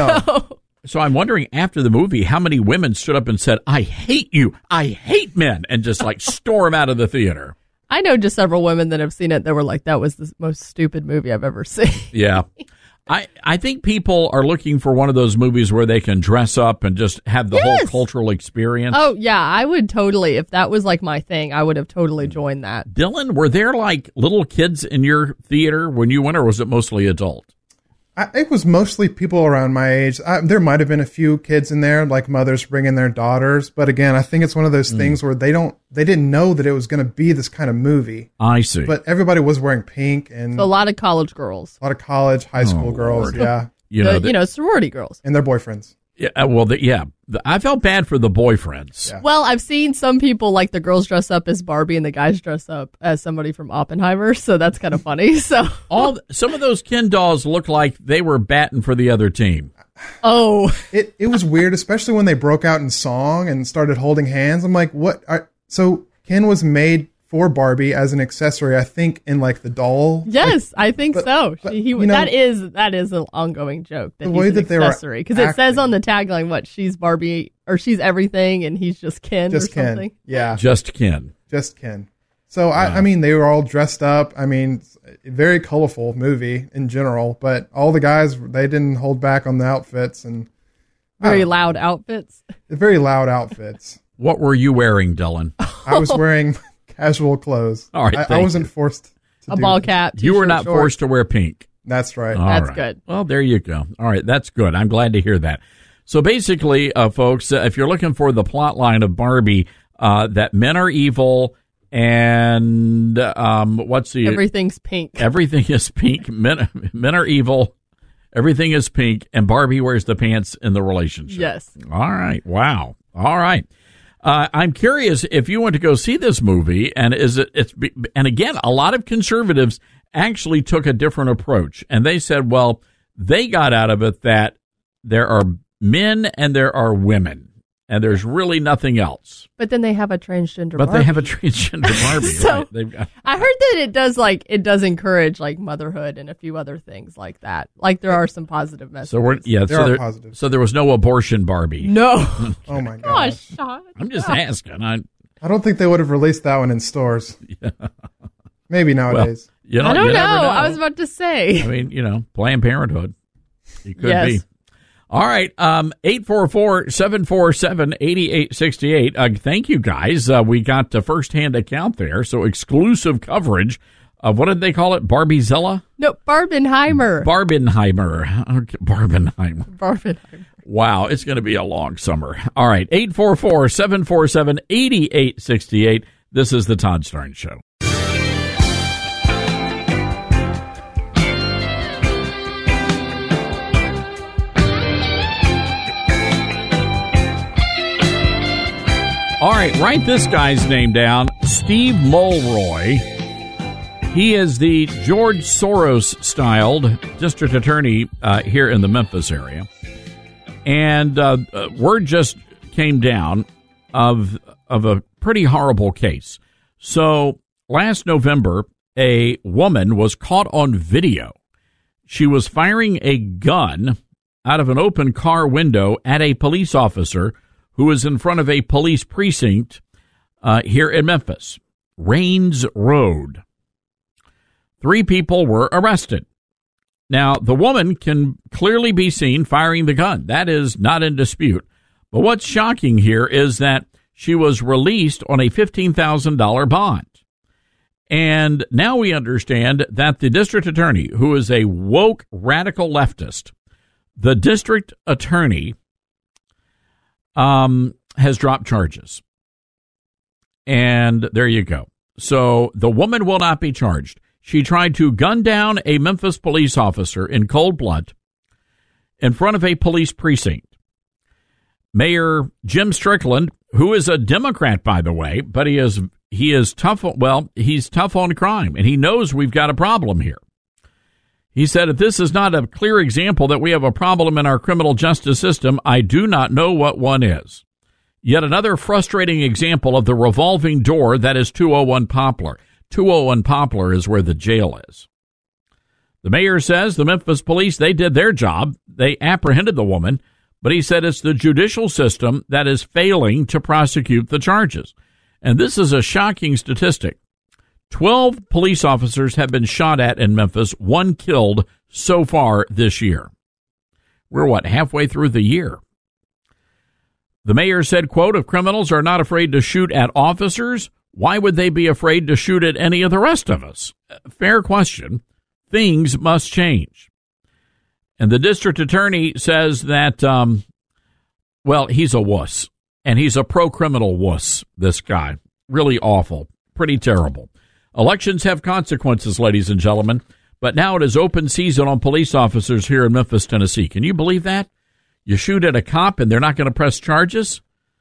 So I'm wondering, after the movie, how many women stood up and said, I hate you, I hate men, and just like storm out of the theater. I know just several women that have seen it that were like, that was the most stupid movie I've ever seen. Yeah. I think people are looking for one of those movies where they can dress up and just have the whole cultural experience. Oh, yeah, I would totally. If that was like my thing, I would have totally joined that. Dylan, were there like little kids in your theater when you went, or was it mostly adult? It was mostly people around my age. There might have been a few kids in there, like mothers bringing their daughters. But again, I think it's one of those things where they didn't know that it was going to be this kind of movie. I see. But everybody was wearing pink and So a lot of college girls. a lot of college, high school girls. Lord. Yeah. Sorority girls. And their boyfriends. Yeah, I felt bad for the boyfriends. Well, I've seen some people, like the girls dress up as Barbie and the guys dress up as somebody from Oppenheimer, so that's kind of funny. So some of those Ken dolls look like they were batting for the other team. Oh. It was weird, especially when they broke out in song and started holding hands. I'm like, what? So Ken was made for Barbie as an accessory, I think, in like the doll. Yes, I think so. but, That is an ongoing joke. That the he's way an that they were accessory, because it says on the tagline, "What she's Barbie or she's everything, and he's just Ken Just or Ken. something." Yeah. Just Ken. Just Ken. So, I mean, they were all dressed up. I mean, very colorful movie in general, but all the guys, they didn't hold back on the outfits and Very loud outfits. very loud outfits. What were you wearing, Dylan? I was wearing casual clothes. All right, I thank wasn't you. forced to A do ball that. cap. You were t-shirt, not shorts. forced to wear pink. That's right. All That's right. good. Well, there you go. All right, that's good. I'm glad to hear that. So basically, folks, if you're looking for the plot line of Barbie, that men are evil and what's the Everything's pink. Everything is pink. Men are evil. Everything is pink, and Barbie wears the pants in the relationship. Yes. All right. Wow. All right. I'm curious if you went to go see this movie, and and again, a lot of conservatives actually took a different approach, and they said, well, they got out of it that there are men and there are women. And there's really nothing else. But then they have a transgender Barbie. But they have a transgender Barbie, so, right? They've got... I heard that it does encourage like motherhood and a few other things like that. Like there are some positive messages. So positive. So there was no abortion Barbie. No. Oh my gosh. I'm just asking. I don't think they would have released that one in stores. Yeah. Maybe nowadays. Well, I don't know. know. I was about to say. I mean, Planned Parenthood. It could yes. be. All right, 844-747-8868. Thank you, guys. We got a first-hand account there, so exclusive coverage of, what did they call it, Barbiezilla? No, Barbenheimer. Barbenheimer. Wow, it's going to be a long summer. All right, 844-747-8868. This is the Todd Starnes Show. All right, write this guy's name down, Steve Mulroy. He is the George Soros-styled district attorney here in the Memphis area. And word just came down of a pretty horrible case. So last November, a woman was caught on video. She was firing a gun out of an open car window at a police officer who was in front of a police precinct here in Memphis, Rains Road. 3 people were arrested. Now, the woman can clearly be seen firing the gun. That is not in dispute. But what's shocking here is that she was released on a $15,000 bond. And now we understand that the district attorney, who is a woke radical leftist, the district attorney has dropped charges. And there you go. So the woman will not be charged. She tried to gun down a Memphis police officer in cold blood in front of a police precinct. Mayor Jim Strickland, who is a Democrat, by the way, but he is tough. Well, he's tough on crime, and he knows we've got a problem here. He said, if this is not a clear example that we have a problem in our criminal justice system, I do not know what one is. Yet another frustrating example of the revolving door that is 201 Poplar. 201 Poplar is where the jail is. The mayor says the Memphis police, they did their job. They apprehended the woman, but he said it's the judicial system that is failing to prosecute the charges. And this is a shocking statistic. 12 police officers have been shot at in Memphis, 1 killed so far this year. We're, halfway through the year. The mayor said, quote, if criminals are not afraid to shoot at officers, why would they be afraid to shoot at any of the rest of us? Fair question. Things must change. And the district attorney says that, he's a wuss. And he's a pro-criminal wuss, this guy. Really awful. Pretty terrible. Elections have consequences, ladies and gentlemen, but now it is open season on police officers here in Memphis, Tennessee. Can you believe that? You shoot at a cop and they're not going to press charges?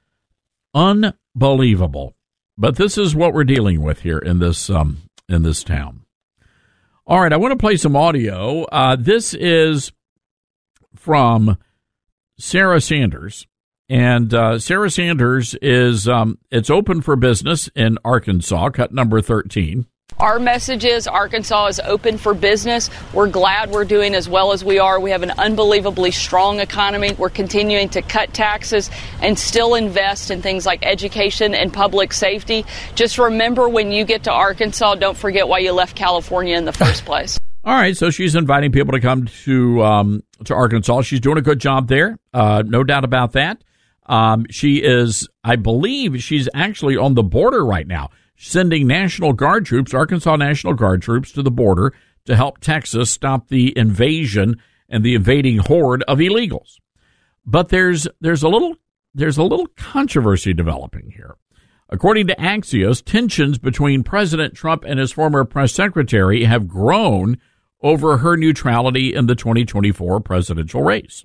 Unbelievable. But this is what we're dealing with here in this town. All right, I want to play some audio. This is from Sarah Sanders. And Sarah Sanders is, it's open for business in Arkansas, cut number 13. Our message is Arkansas is open for business. We're glad we're doing as well as we are. We have an unbelievably strong economy. We're continuing to cut taxes and still invest in things like education and public safety. Just remember, when you get to Arkansas, don't forget why you left California in the first place. All right, so she's inviting people to come to Arkansas. She's doing a good job there, no doubt about that. She is, I believe, she's actually on the border right now, sending National Guard troops, Arkansas National Guard troops, to the border to help Texas stop the invasion and the invading horde of illegals. But there's a little controversy developing here. According to Axios, tensions between President Trump and his former press secretary have grown over her neutrality in the 2024 presidential race.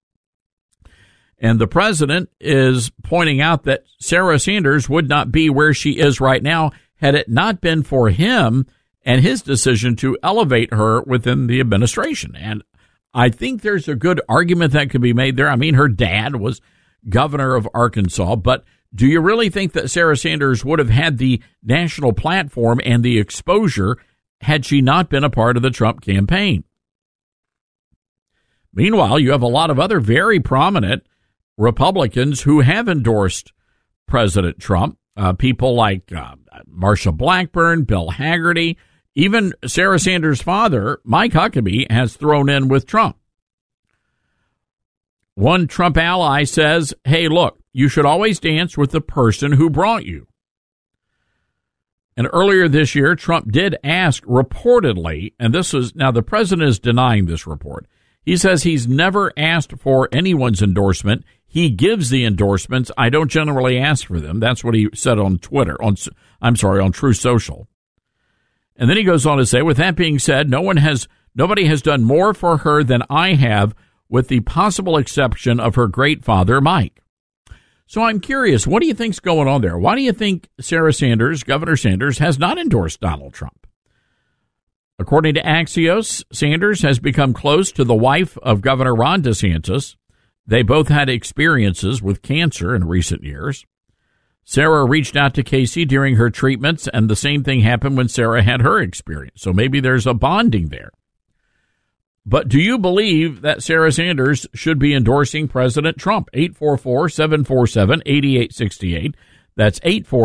And the president is pointing out that Sarah Sanders would not be where she is right now had it not been for him and his decision to elevate her within the administration. And I think there's a good argument that could be made there. I mean, her dad was governor of Arkansas, but do you really think that Sarah Sanders would have had the national platform and the exposure had she not been a part of the Trump campaign? Meanwhile, you have a lot of other very prominent Republicans who have endorsed President Trump, people like Marsha Blackburn, Bill Hagerty, even Sarah Sanders' father, Mike Huckabee, has thrown in with Trump. One Trump ally says, hey, look, you should always dance with the person who brought you. And earlier this year, Trump did ask reportedly, and this was, now the president is denying this report. He says he's never asked for anyone's endorsement. He gives the endorsements. I don't generally ask for them. That's what he said on Twitter, on Truth Social. And then he goes on to say, with that being said, nobody has done more for her than I have, with the possible exception of her great father, Mike. So I'm curious, what do you think's going on there? Why do you think Sarah Sanders, Governor Sanders, has not endorsed Donald Trump? According to Axios, Sanders has become close to the wife of Governor Ron DeSantis. They both had experiences with cancer in recent years. Sarah reached out to Casey during her treatments, and the same thing happened when Sarah had her experience. So maybe there's a bonding there. But do you believe that Sarah Sanders should be endorsing President Trump? 844-747-8868. That's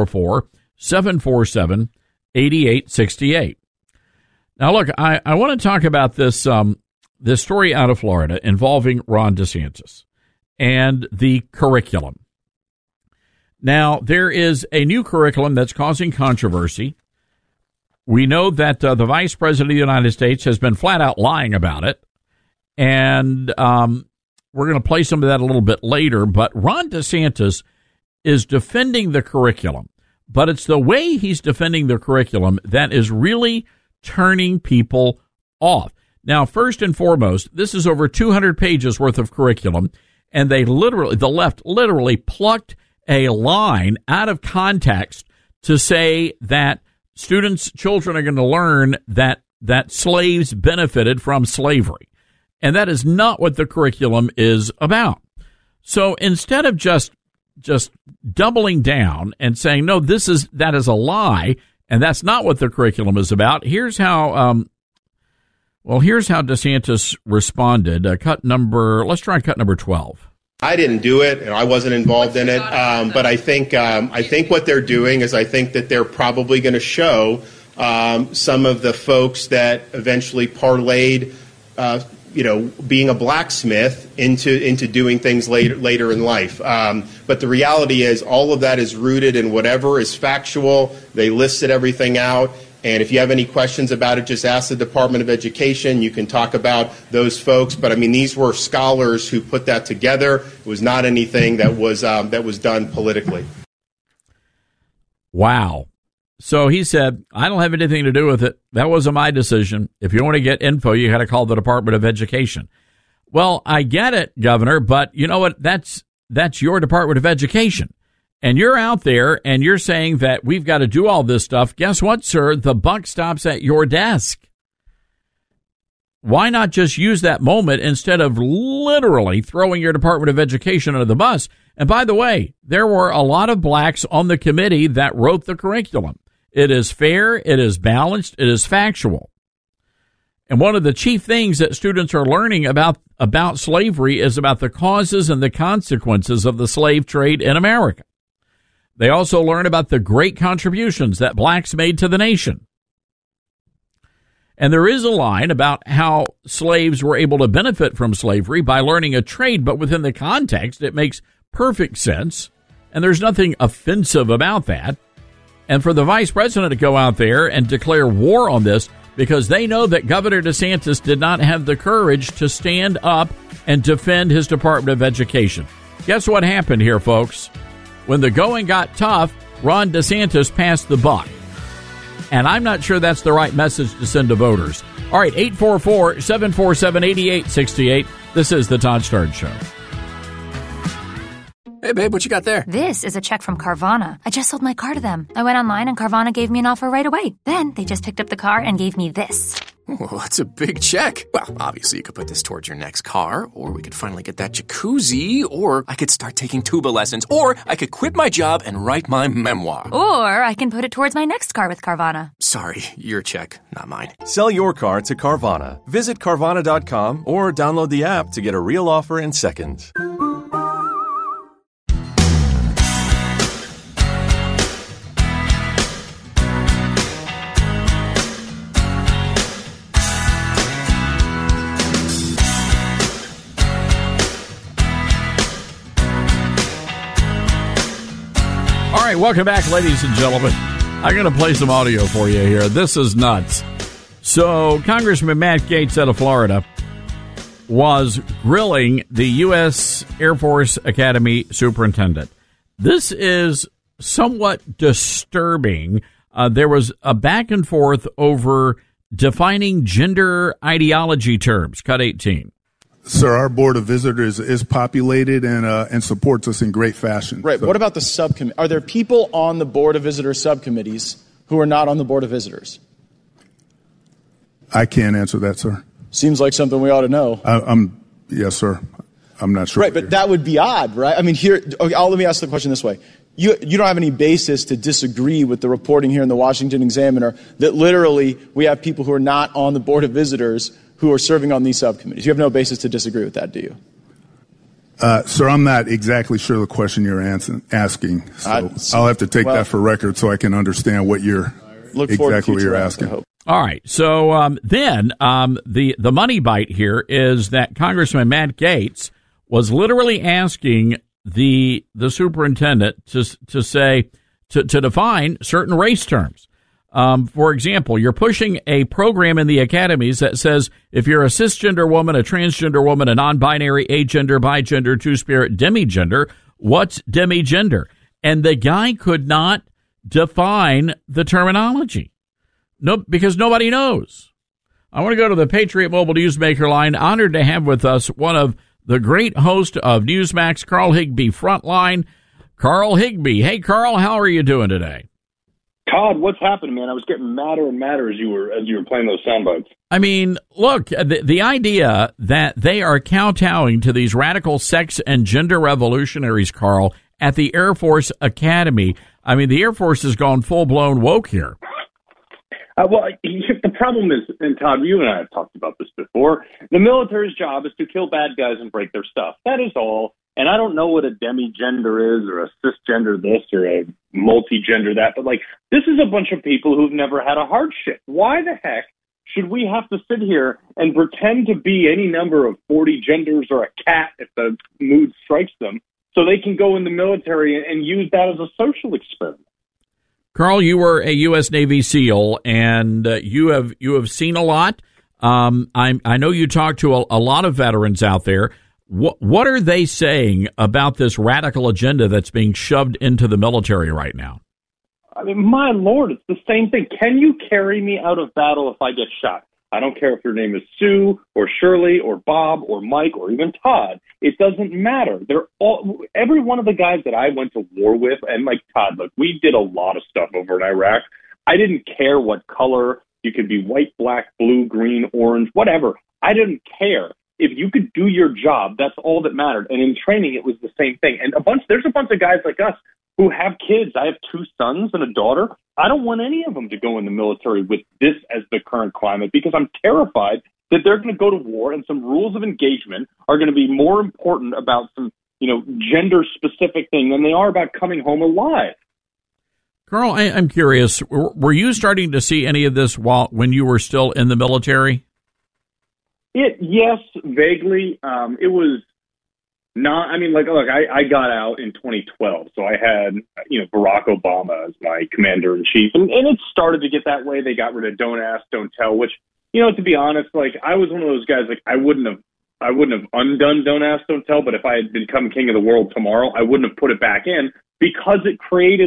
844-747-8868. Now, look, I want to talk about this this story out of Florida involving Ron DeSantis and the curriculum. Now, there is a new curriculum that's causing controversy. We know that the Vice President of the United States has been flat out lying about it, and we're going to play some of that a little bit later, but Ron DeSantis is defending the curriculum, but it's the way he's defending the curriculum that is really turning people off. Now, first and foremost, this is over 200 pages worth of curriculum, and the left literally plucked a line out of context to say that children are going to learn that slaves benefited from slavery. And that is not what the curriculum is about. So instead of just doubling down and saying, no, that is a lie, and that's not what the curriculum is about, here's how DeSantis responded. Let's try cut number 12. I didn't do it, and I wasn't involved in it. But I think what they're doing is I think that they're probably going to show some of the folks that eventually parlayed, being a blacksmith into doing things later in life. But the reality is, all of that is rooted in whatever is factual. They listed everything out. And if you have any questions about it, just ask the Department of Education. You can talk about those folks. But, I mean, these were scholars who put that together. It was not anything that was done politically. Wow. So he said, I don't have anything to do with it. That wasn't my decision. If you want to get info, you got to call the Department of Education. Well, I get it, Governor, but you know what? That's your Department of Education. And you're out there and you're saying that we've got to do all this stuff. Guess what, sir? The buck stops at your desk. Why not just use that moment instead of literally throwing your Department of Education under the bus? And by the way, there were a lot of blacks on the committee that wrote the curriculum. It is fair, it is balanced, it is factual. And one of the chief things that students are learning about slavery is about the causes and the consequences of the slave trade in America. They also learn about the great contributions that blacks made to the nation. And there is a line about how slaves were able to benefit from slavery by learning a trade, but within the context, it makes perfect sense. And there's nothing offensive about that. And for the vice president to go out there and declare war on this because they know that Governor DeSantis did not have the courage to stand up and defend his Department of Education. Guess what happened here, folks? When the going got tough, Ron DeSantis passed the buck. And I'm not sure that's the right message to send to voters. All right, 844-747-8868. This is the Todd Starnes Show. Hey, babe, what you got there? This is a check from Carvana. I just sold my car to them. I went online and Carvana gave me an offer right away. Then they just picked up the car and gave me this. Well, that's a big check. Well, obviously you could put this towards your next car, or we could finally get that jacuzzi, or I could start taking tuba lessons, or I could quit my job and write my memoir. Or I can put it towards my next car with Carvana. Sorry, your check, not mine. Sell your car to Carvana. Visit Carvana.com or download the app to get a real offer in seconds. All right, welcome back, ladies and gentlemen. I'm going to play some audio for you here. This is nuts. So, Congressman Matt Gaetz out of Florida was grilling the U.S. Air Force Academy superintendent. This is somewhat disturbing. There was a back and forth over defining gender ideology terms. Cut 18. Sir, our Board of Visitors is populated and supports us in great fashion. Right. So. What about the subcommittee? Are there people on the Board of Visitors subcommittees who are not on the Board of Visitors? I can't answer that, sir. Seems like something we ought to know. Yes, sir. I'm not sure. Right, but that would be odd, right? I mean, let me ask the question this way. You don't have any basis to disagree with the reporting here in the Washington Examiner that literally we have people who are not on the Board of Visitors who are serving on these subcommittees. You have no basis to disagree with that, do you? Sir, I'm not exactly sure the question you're asking. So I'll have to take that for record so I can understand what you're asking. All right. So then the money bite here is that Congressman Matt Gaetz was literally asking the superintendent to say to define certain race terms. For example, you're pushing a program in the academies that says if you're a cisgender woman, a transgender woman, a non-binary, agender, bigender, two-spirit, demigender, what's demigender? And the guy could not define the terminology. No, because nobody knows. I want to go to the Patriot Mobile Newsmaker line. Honored to have with us one of the great hosts of Newsmax, Carl Higbee Frontline. Carl Higbee. Hey, Carl, how are you doing today? Todd, what's happening, man? I was getting madder and madder as you were playing those sound bites. I mean, look, the idea that they are kowtowing to these radical sex and gender revolutionaries, Carl, at the Air Force Academy. I mean, the Air Force has gone full-blown woke here. Well, the problem is, and Todd, you and I have talked about this before, the military's job is to kill bad guys and break their stuff. That is all. And I don't know what a demigender is or a cisgender this or a multigender that, but this is a bunch of people who've never had a hardship. Why the heck should we have to sit here and pretend to be any number of 40 genders or a cat if the mood strikes them so they can go in the military and use that as a social experiment? Carl, you were a U.S. Navy SEAL, and you have seen a lot. I know you talked to a lot of veterans out there. What are they saying about this radical agenda that's being shoved into the military right now? I mean, my Lord, it's the same thing. Can you carry me out of battle if I get shot? I don't care if your name is Sue or Shirley or Bob or Mike or even Todd. It doesn't matter. Every one of the guys that I went to war with, and like Todd, look, we did a lot of stuff over in Iraq. I didn't care what color. You could be white, black, blue, green, orange, whatever. I didn't care. If you could do your job, that's all that mattered. And in training, it was the same thing. And there's a bunch of guys like us who have kids. I have 2 sons and a daughter. I don't want any of them to go in the military with this as the current climate because I'm terrified that they're going to go to war and some rules of engagement are going to be more important about some, gender-specific thing than they are about coming home alive. Carl, I'm curious. Were you starting to see any of this when you were still in the military? Yes, vaguely. It was not, look, I got out in 2012, so I had, Barack Obama as my commander-in-chief, and it started to get that way. They got rid of Don't Ask, Don't Tell, which, to be honest, I was one of those guys, I wouldn't have undone Don't Ask, Don't Tell, but if I had become king of the world tomorrow, I wouldn't have put it back in because it created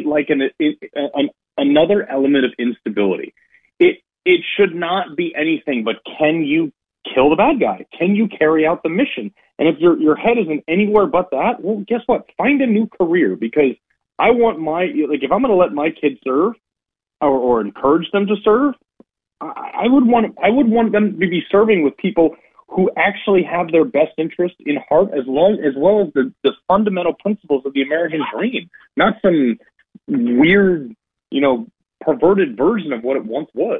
another element of instability. It should not be anything but can you kill the bad guy? Can you carry out the mission? And if your head isn't anywhere but that, well, guess what? Find a new career because I want if I'm going to let my kids serve or encourage them to serve, I would want them to be serving with people who actually have their best interest in heart, as well as the fundamental principles of the American dream, not some weird, perverted version of what it once was.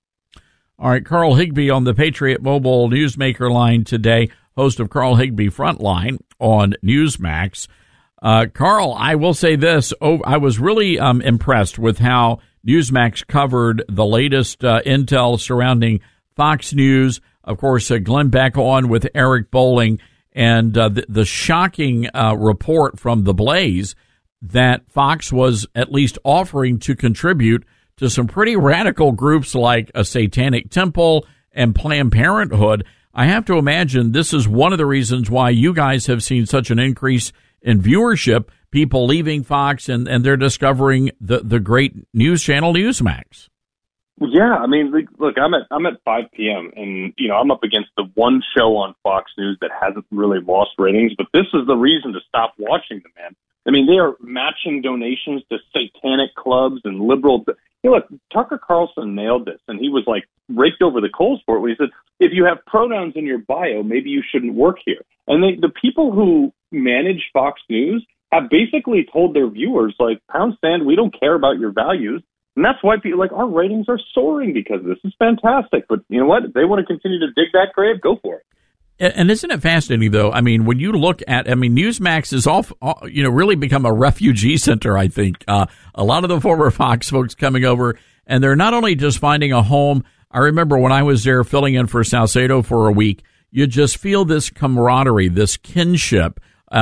All right, Carl Higbie on the Patriot Mobile Newsmaker line today, host of Carl Higbie Frontline on Newsmax. Carl, I will say this. I was really impressed with how Newsmax covered the latest intel surrounding Fox News. Of course, Glenn Beck on with Eric Bolling, and the shocking report from The Blaze that Fox was at least offering to contribute to some pretty radical groups like a Satanic Temple and Planned Parenthood. I have to imagine this is one of the reasons why you guys have seen such an increase in viewership, people leaving Fox and they're discovering the great news channel Newsmax. Yeah, I mean, look, I'm at 5 p.m. and I'm up against the one show on Fox News that hasn't really lost ratings, but this is the reason to stop watching them, man. I mean, they are matching donations to satanic clubs and liberal. Look, Tucker Carlson nailed this, and he was like raked over the coals for it when he said, if you have pronouns in your bio, maybe you shouldn't work here. And the people who manage Fox News have basically told their viewers, like, pound sand, we don't care about your values. And that's why people, like, our ratings are soaring because this is fantastic. But you know what? If they want to continue to dig that grave, go for it. And isn't it fascinating, though? I mean, when you look at, Newsmax is really become a refugee center, I think. A lot of the former Fox folks coming over, and they're not only just finding a home. I remember when I was there filling in for Salcedo for a week, you just feel this camaraderie, this kinship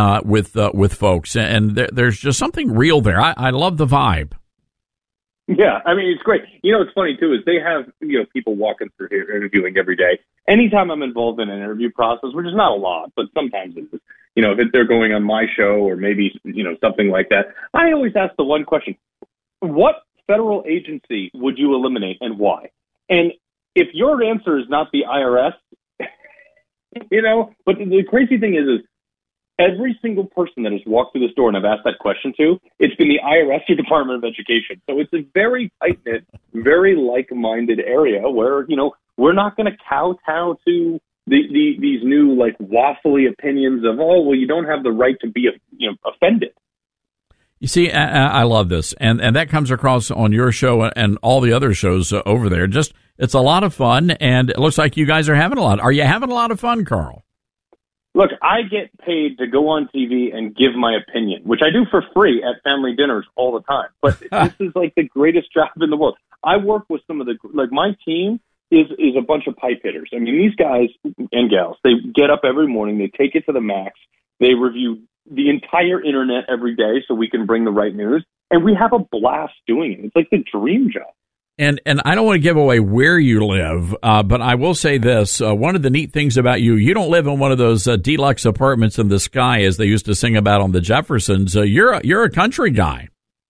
with folks. And there's just something real there. I love the vibe. Yeah, I mean, it's great. What's funny, too, is they have, people walking through here interviewing every day. Anytime I'm involved in an interview process, which is not a lot, but sometimes it is, if they're going on my show or maybe, something like that, I always ask the one question, what federal agency would you eliminate and why? And if your answer is not the IRS, but the crazy thing is every single person that has walked through this door and I've asked that question to, it's been the IRS or Department of Education. So it's a very tight-knit, very like-minded area where, we're not going to kowtow to these new, like, waffly opinions of, you don't have the right to be, offended. You see, I love this, and that comes across on your show and all the other shows over there. Just, it's a lot of fun, and it looks like you guys are having a lot. Are you having a lot of fun, Carl? Look, I get paid to go on TV and give my opinion, which I do for free at family dinners all the time. But this is like the greatest job in the world. I work with some of my team is a bunch of pipe hitters. I mean, these guys and gals, they get up every morning, they take it to the max, they review the entire internet every day so we can bring the right news, and we have a blast doing it. It's like the dream job. And I don't want to give away where you live, but I will say this. One of the neat things about you don't live in one of those deluxe apartments in the sky, as they used to sing about on the Jeffersons. You're a country guy.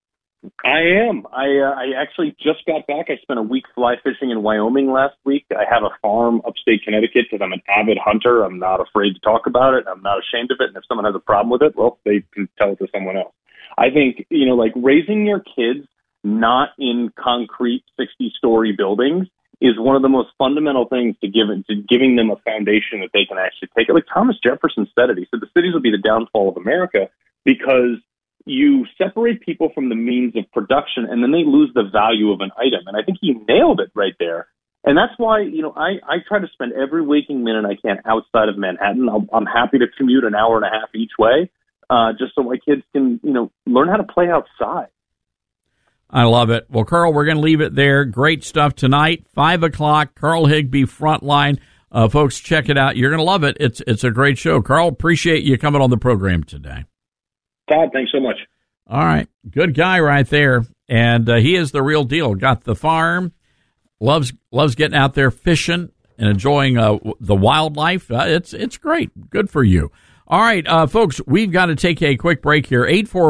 I am. I actually just got back. I spent a week fly fishing in Wyoming last week. I have a farm upstate Connecticut because I'm an avid hunter. I'm not afraid to talk about it. I'm not ashamed of it. And if someone has a problem with it, well, they can tell it to someone else. I think, raising your kids not in concrete 60-story buildings is one of the most fundamental things to giving them a foundation that they can actually take it. Like Thomas Jefferson said it. He said the cities will be the downfall of America because you separate people from the means of production and then they lose the value of an item. And I think he nailed it right there. And that's why, I try to spend every waking minute I can outside of Manhattan. I'm happy to commute an hour and a half each way just so my kids can, learn how to play outside. I love it. Well, Carl, we're going to leave it there. Great stuff tonight, 5 o'clock, Carl Higbie Frontline. Folks, check it out. You're going to love it. It's a great show. Carl, appreciate you coming on the program today. Todd, thanks so much. All right. Good guy right there. And he is the real deal. Got the farm, loves getting out there fishing and enjoying the wildlife. It's great. Good for you. All right, folks, we've got to take a quick break here.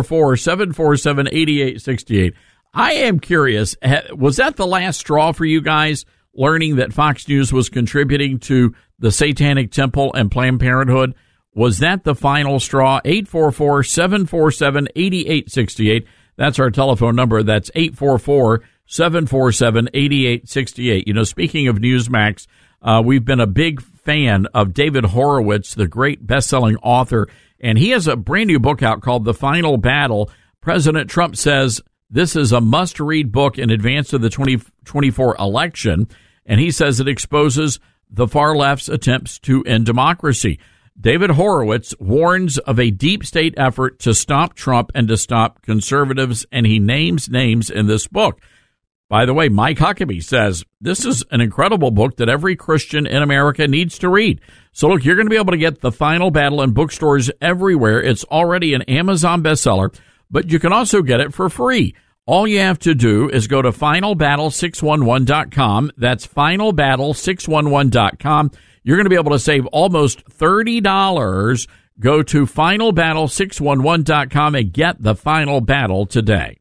844-747-8868. I am curious, was that the last straw for you guys, learning that Fox News was contributing to the Satanic Temple and Planned Parenthood? Was that the final straw? 844-747-8868. That's our telephone number. That's 747-8868. You know, speaking of Newsmax, we've been a big fan of David Horowitz, the great best-selling author, and he has a brand new book out called The Final Battle. President Trump says this is a must-read book in advance of the 2024 election, and he says it exposes the far left's attempts to end democracy. David Horowitz warns of a deep state effort to stop Trump and to stop conservatives, and he names names in this book. By the way, Mike Huckabee says this is an incredible book that every Christian in America needs to read. So look, you're going to be able to get The Final Battle in bookstores everywhere. It's already an Amazon bestseller, but you can also get it for free. All you have to do is go to finalbattle611.com. That's finalbattle611.com. You're going to be able to save almost $30. Go to finalbattle611.com and get The Final Battle today.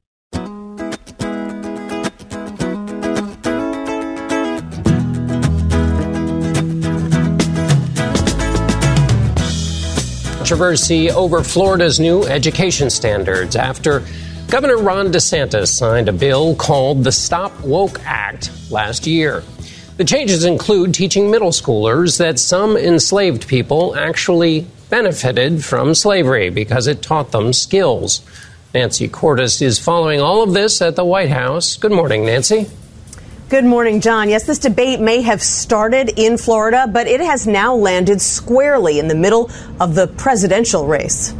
Controversy over Florida's new education standards after Governor Ron DeSantis signed a bill called the Stop Woke Act last year. The changes include teaching middle schoolers that some enslaved people actually benefited from slavery because it taught them skills. Nancy Cordes is following all of this at the White House. Good morning, Nancy. Good morning, John. Yes, this debate may have started in Florida, but it has now landed squarely in the middle of the presidential race.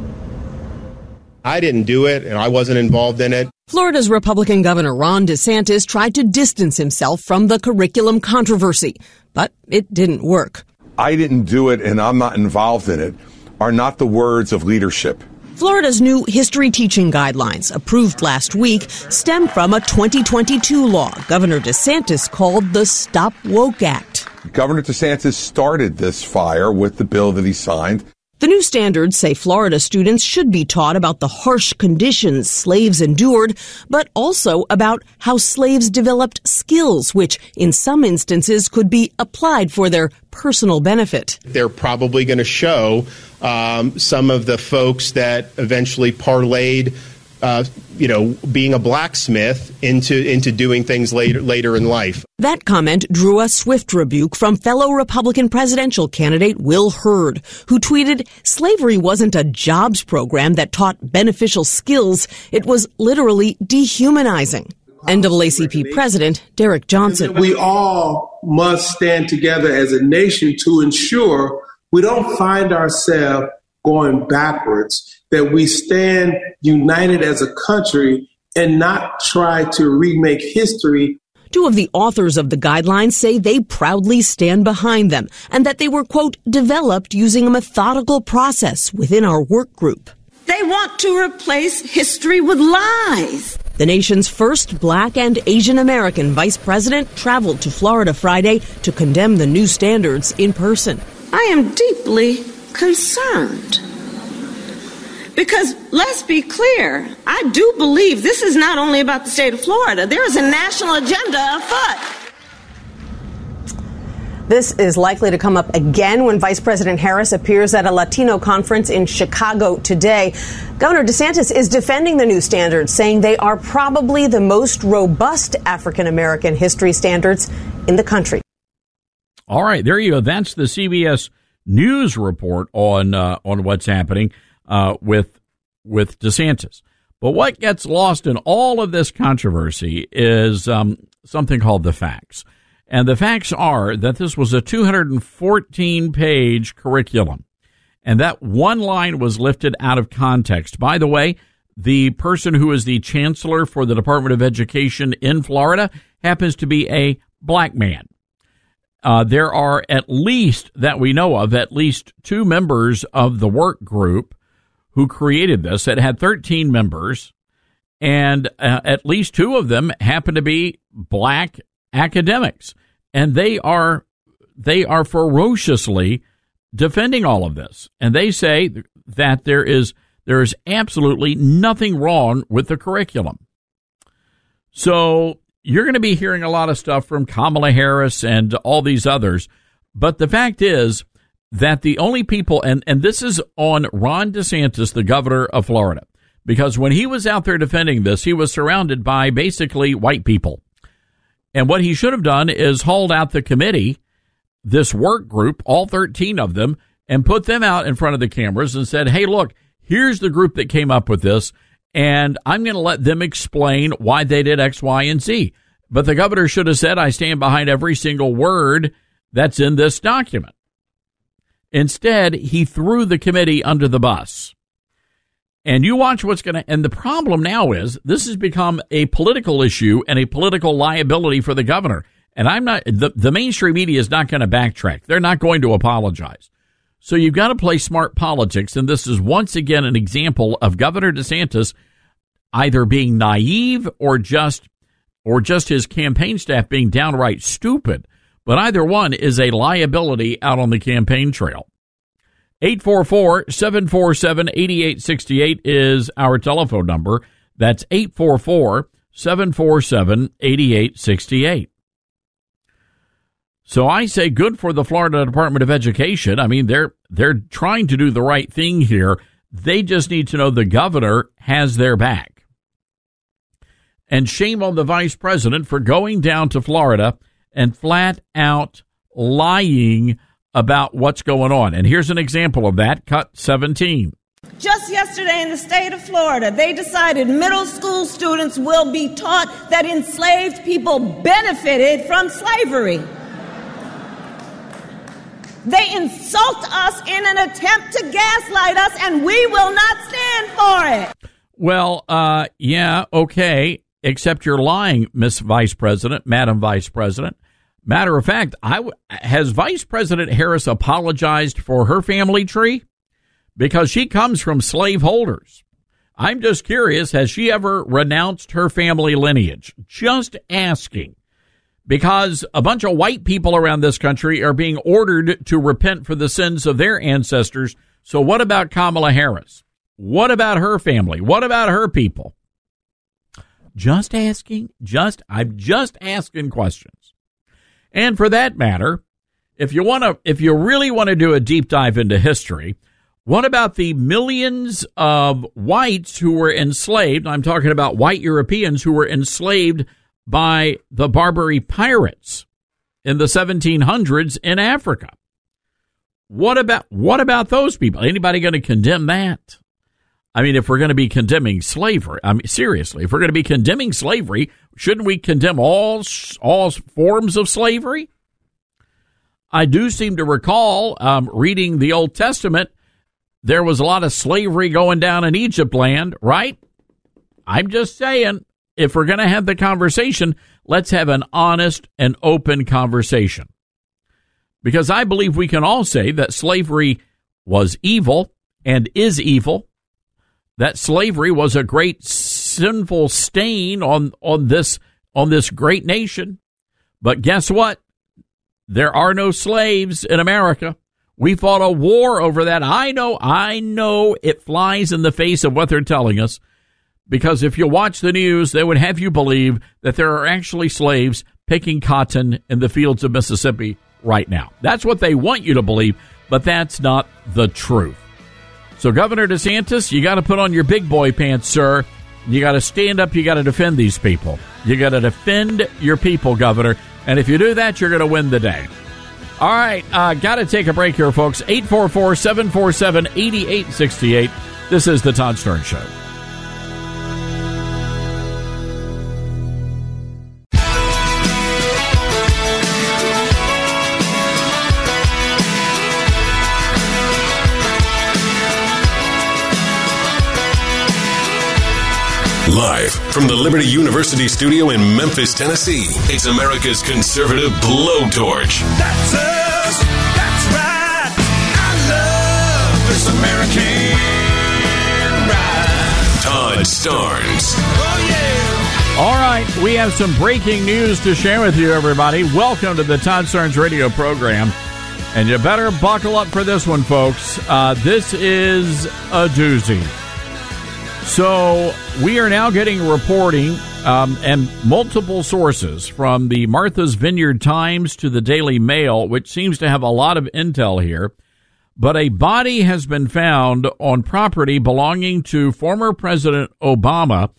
I didn't do it, and I wasn't involved in it. Florida's Republican Governor Ron DeSantis tried to distance himself from the curriculum controversy, but it didn't work. I didn't do it, and I'm not involved in it, are not the words of leadership. Florida's new history teaching guidelines, approved last week, stem from a 2022 law Governor DeSantis called the Stop Woke Act. Governor DeSantis started this fire with the bill that he signed. The new standards say Florida students should be taught about the harsh conditions slaves endured, but also about how slaves developed skills, which in some instances could be applied for their personal benefit. They're probably going to show some of the folks that eventually parlayed being a blacksmith into doing things later in life. That comment drew a swift rebuke from fellow Republican presidential candidate Will Hurd, who tweeted, "Slavery wasn't a jobs program that taught beneficial skills. It was literally dehumanizing." NAACP President Derek Johnson. We all must stand together as a nation to ensure we don't find ourselves going backwards, that we stand united as a country and not try to remake history. Two of the authors of the guidelines say they proudly stand behind them and that they were, quote, developed using a methodical process within our work group. They want to replace history with lies. The nation's first Black and Asian American vice president traveled to Florida Friday to condemn the new standards in person. I am deeply concerned. Because let's be clear, I do believe this is not only about the state of Florida. There is a national agenda afoot. This is likely to come up again when Vice President Harris appears at a Latino conference in Chicago today. Governor DeSantis is defending the new standards, saying they are probably the most robust African-American history standards in the country. All right, there you go. That's the CBS News report on what's happening with DeSantis. But what gets lost in all of this controversy is something called the facts. And the facts are that this was a 214-page curriculum, and that one line was lifted out of context. By the way, the person who is the chancellor for the Department of Education in Florida happens to be a black man. There are at least, that we know of, at least two members of the work group who created this. It had 13 members, and at least two of them happen to be black academics. And they are ferociously defending all of this. And they say that there is absolutely nothing wrong with the curriculum. So you're going to be hearing a lot of stuff from Kamala Harris and all these others. But the fact is that the only people, and this is on Ron DeSantis, the governor of Florida, because when he was out there defending this, he was surrounded by basically white people. And what he should have done is hauled out the committee, this work group, all 13 of them, and put them out in front of the cameras and said, hey, look, here's the group that came up with this, and I'm going to let them explain why they did X, Y, and Z. But the governor should have said, I stand behind every single word that's in this document. Instead, he threw the committee under the bus. And you watch what's going to, and the problem now is this has become a political issue and a political liability for the governor. And the mainstream media is not going to backtrack. They're not going to apologize. So you've got to play smart politics. And this is once again an example of Governor DeSantis either being naive or just his campaign staff being downright stupid. But either one is a liability out on the campaign trail. 844-747-8868 is our telephone number. That's 844-747-8868. So I say good for the Florida Department of Education. I mean, they're trying to do the right thing here. They just need to know the governor has their back. And shame on the vice president for going down to Florida and flat out lying about what's going on. And here's an example of that. Cut 17. Just yesterday in the state of Florida, they decided middle school students will be taught that enslaved people benefited from slavery. They insult us in an attempt to gaslight us, and we will not stand for it. Well, yeah, okay, except you're lying, Miss Vice President, Madam Vice President. Matter of fact, has Vice President Harris apologized for her family tree? Because she comes from slaveholders. I'm just curious, has she ever renounced her family lineage? Just asking. Because a bunch of white people around this country are being ordered to repent for the sins of their ancestors. So what about Kamala Harris? What about her family? What about her people? Just asking. I'm just asking questions. And for that matter, if you really want to do a deep dive into history, what about the millions of whites who were enslaved? I'm talking about white Europeans who were enslaved by the Barbary pirates in the 1700s in Africa. What about those people? Anybody going to condemn that? I mean, if we're going to be condemning slavery, I mean, seriously, if we're going to be condemning slavery, shouldn't we condemn all forms of slavery? I do seem to recall reading the Old Testament, there was a lot of slavery going down in Egypt land, right? I'm just saying, if we're going to have the conversation, let's have an honest and open conversation. Because I believe we can all say that slavery was evil and is evil, that slavery was a great sinful stain on this great nation. But guess what? There are no slaves in America. We fought a war over that. I know it flies in the face of what they're telling us. Because if you watch the news, they would have you believe that there are actually slaves picking cotton in the fields of Mississippi right now. That's what they want you to believe, but that's not the truth. So Governor DeSantis, you got to put on your big boy pants, sir. You got to stand up. You got to defend these people. You got to defend your people, Governor. And if you do that, you're going to win the day. All right, got to take a break here, folks. 844-747-8868. This is the Todd Stern Show. Live from the Liberty University studio in Memphis, Tennessee, it's America's conservative blowtorch. That's us. That's right. I love this American ride. Todd Starnes. Oh, yeah. All right, we have some breaking news to share with you, everybody. Welcome to the Todd Starnes radio program. And you better buckle up for this one, folks. This is a doozy. So we are now getting reporting and multiple sources from the Martha's Vineyard Times to the Daily Mail, which seems to have a lot of intel here. But a body has been found on property belonging to former President Obama.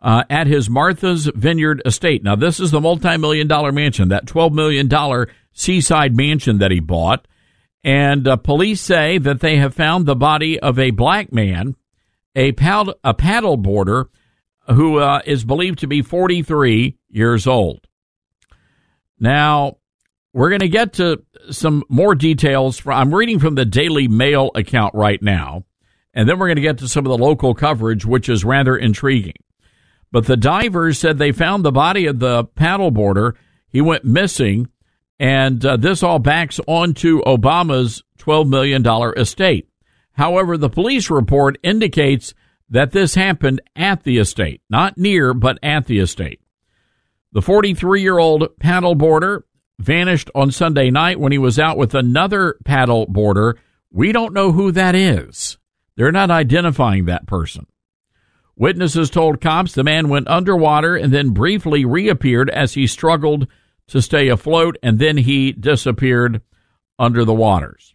at his Martha's Vineyard estate. Now, this is the multi-million-dollar mansion, that $12 million seaside mansion that he bought. And police say that they have found the body of a black man, a paddle boarder, who is believed to be 43 years old. Now, we're going to get to some more details. I'm reading from the Daily Mail account right now, and then we're going to get to some of the local coverage, which is rather intriguing. But the divers said they found the body of the paddleboarder. He went missing, and this all backs onto Obama's $12 million estate. However, the police report indicates that this happened at the estate, not near, but at the estate. The 43-year-old paddleboarder vanished on Sunday night when he was out with another paddleboarder. We don't know who that is. They're not identifying that person. Witnesses told cops the man went underwater and then briefly reappeared as he struggled to stay afloat, and then he disappeared under the waters.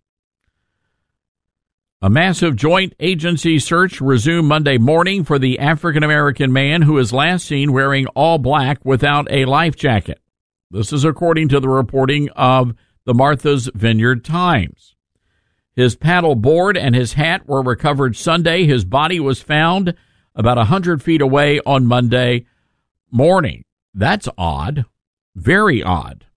A massive joint agency search resumed Monday morning for the African-American man who was last seen wearing all black without a life jacket. This is according to the reporting of the Martha's Vineyard Times. His paddle board and his hat were recovered Sunday. His body was found about 100 feet away on Monday morning. That's odd. Very odd.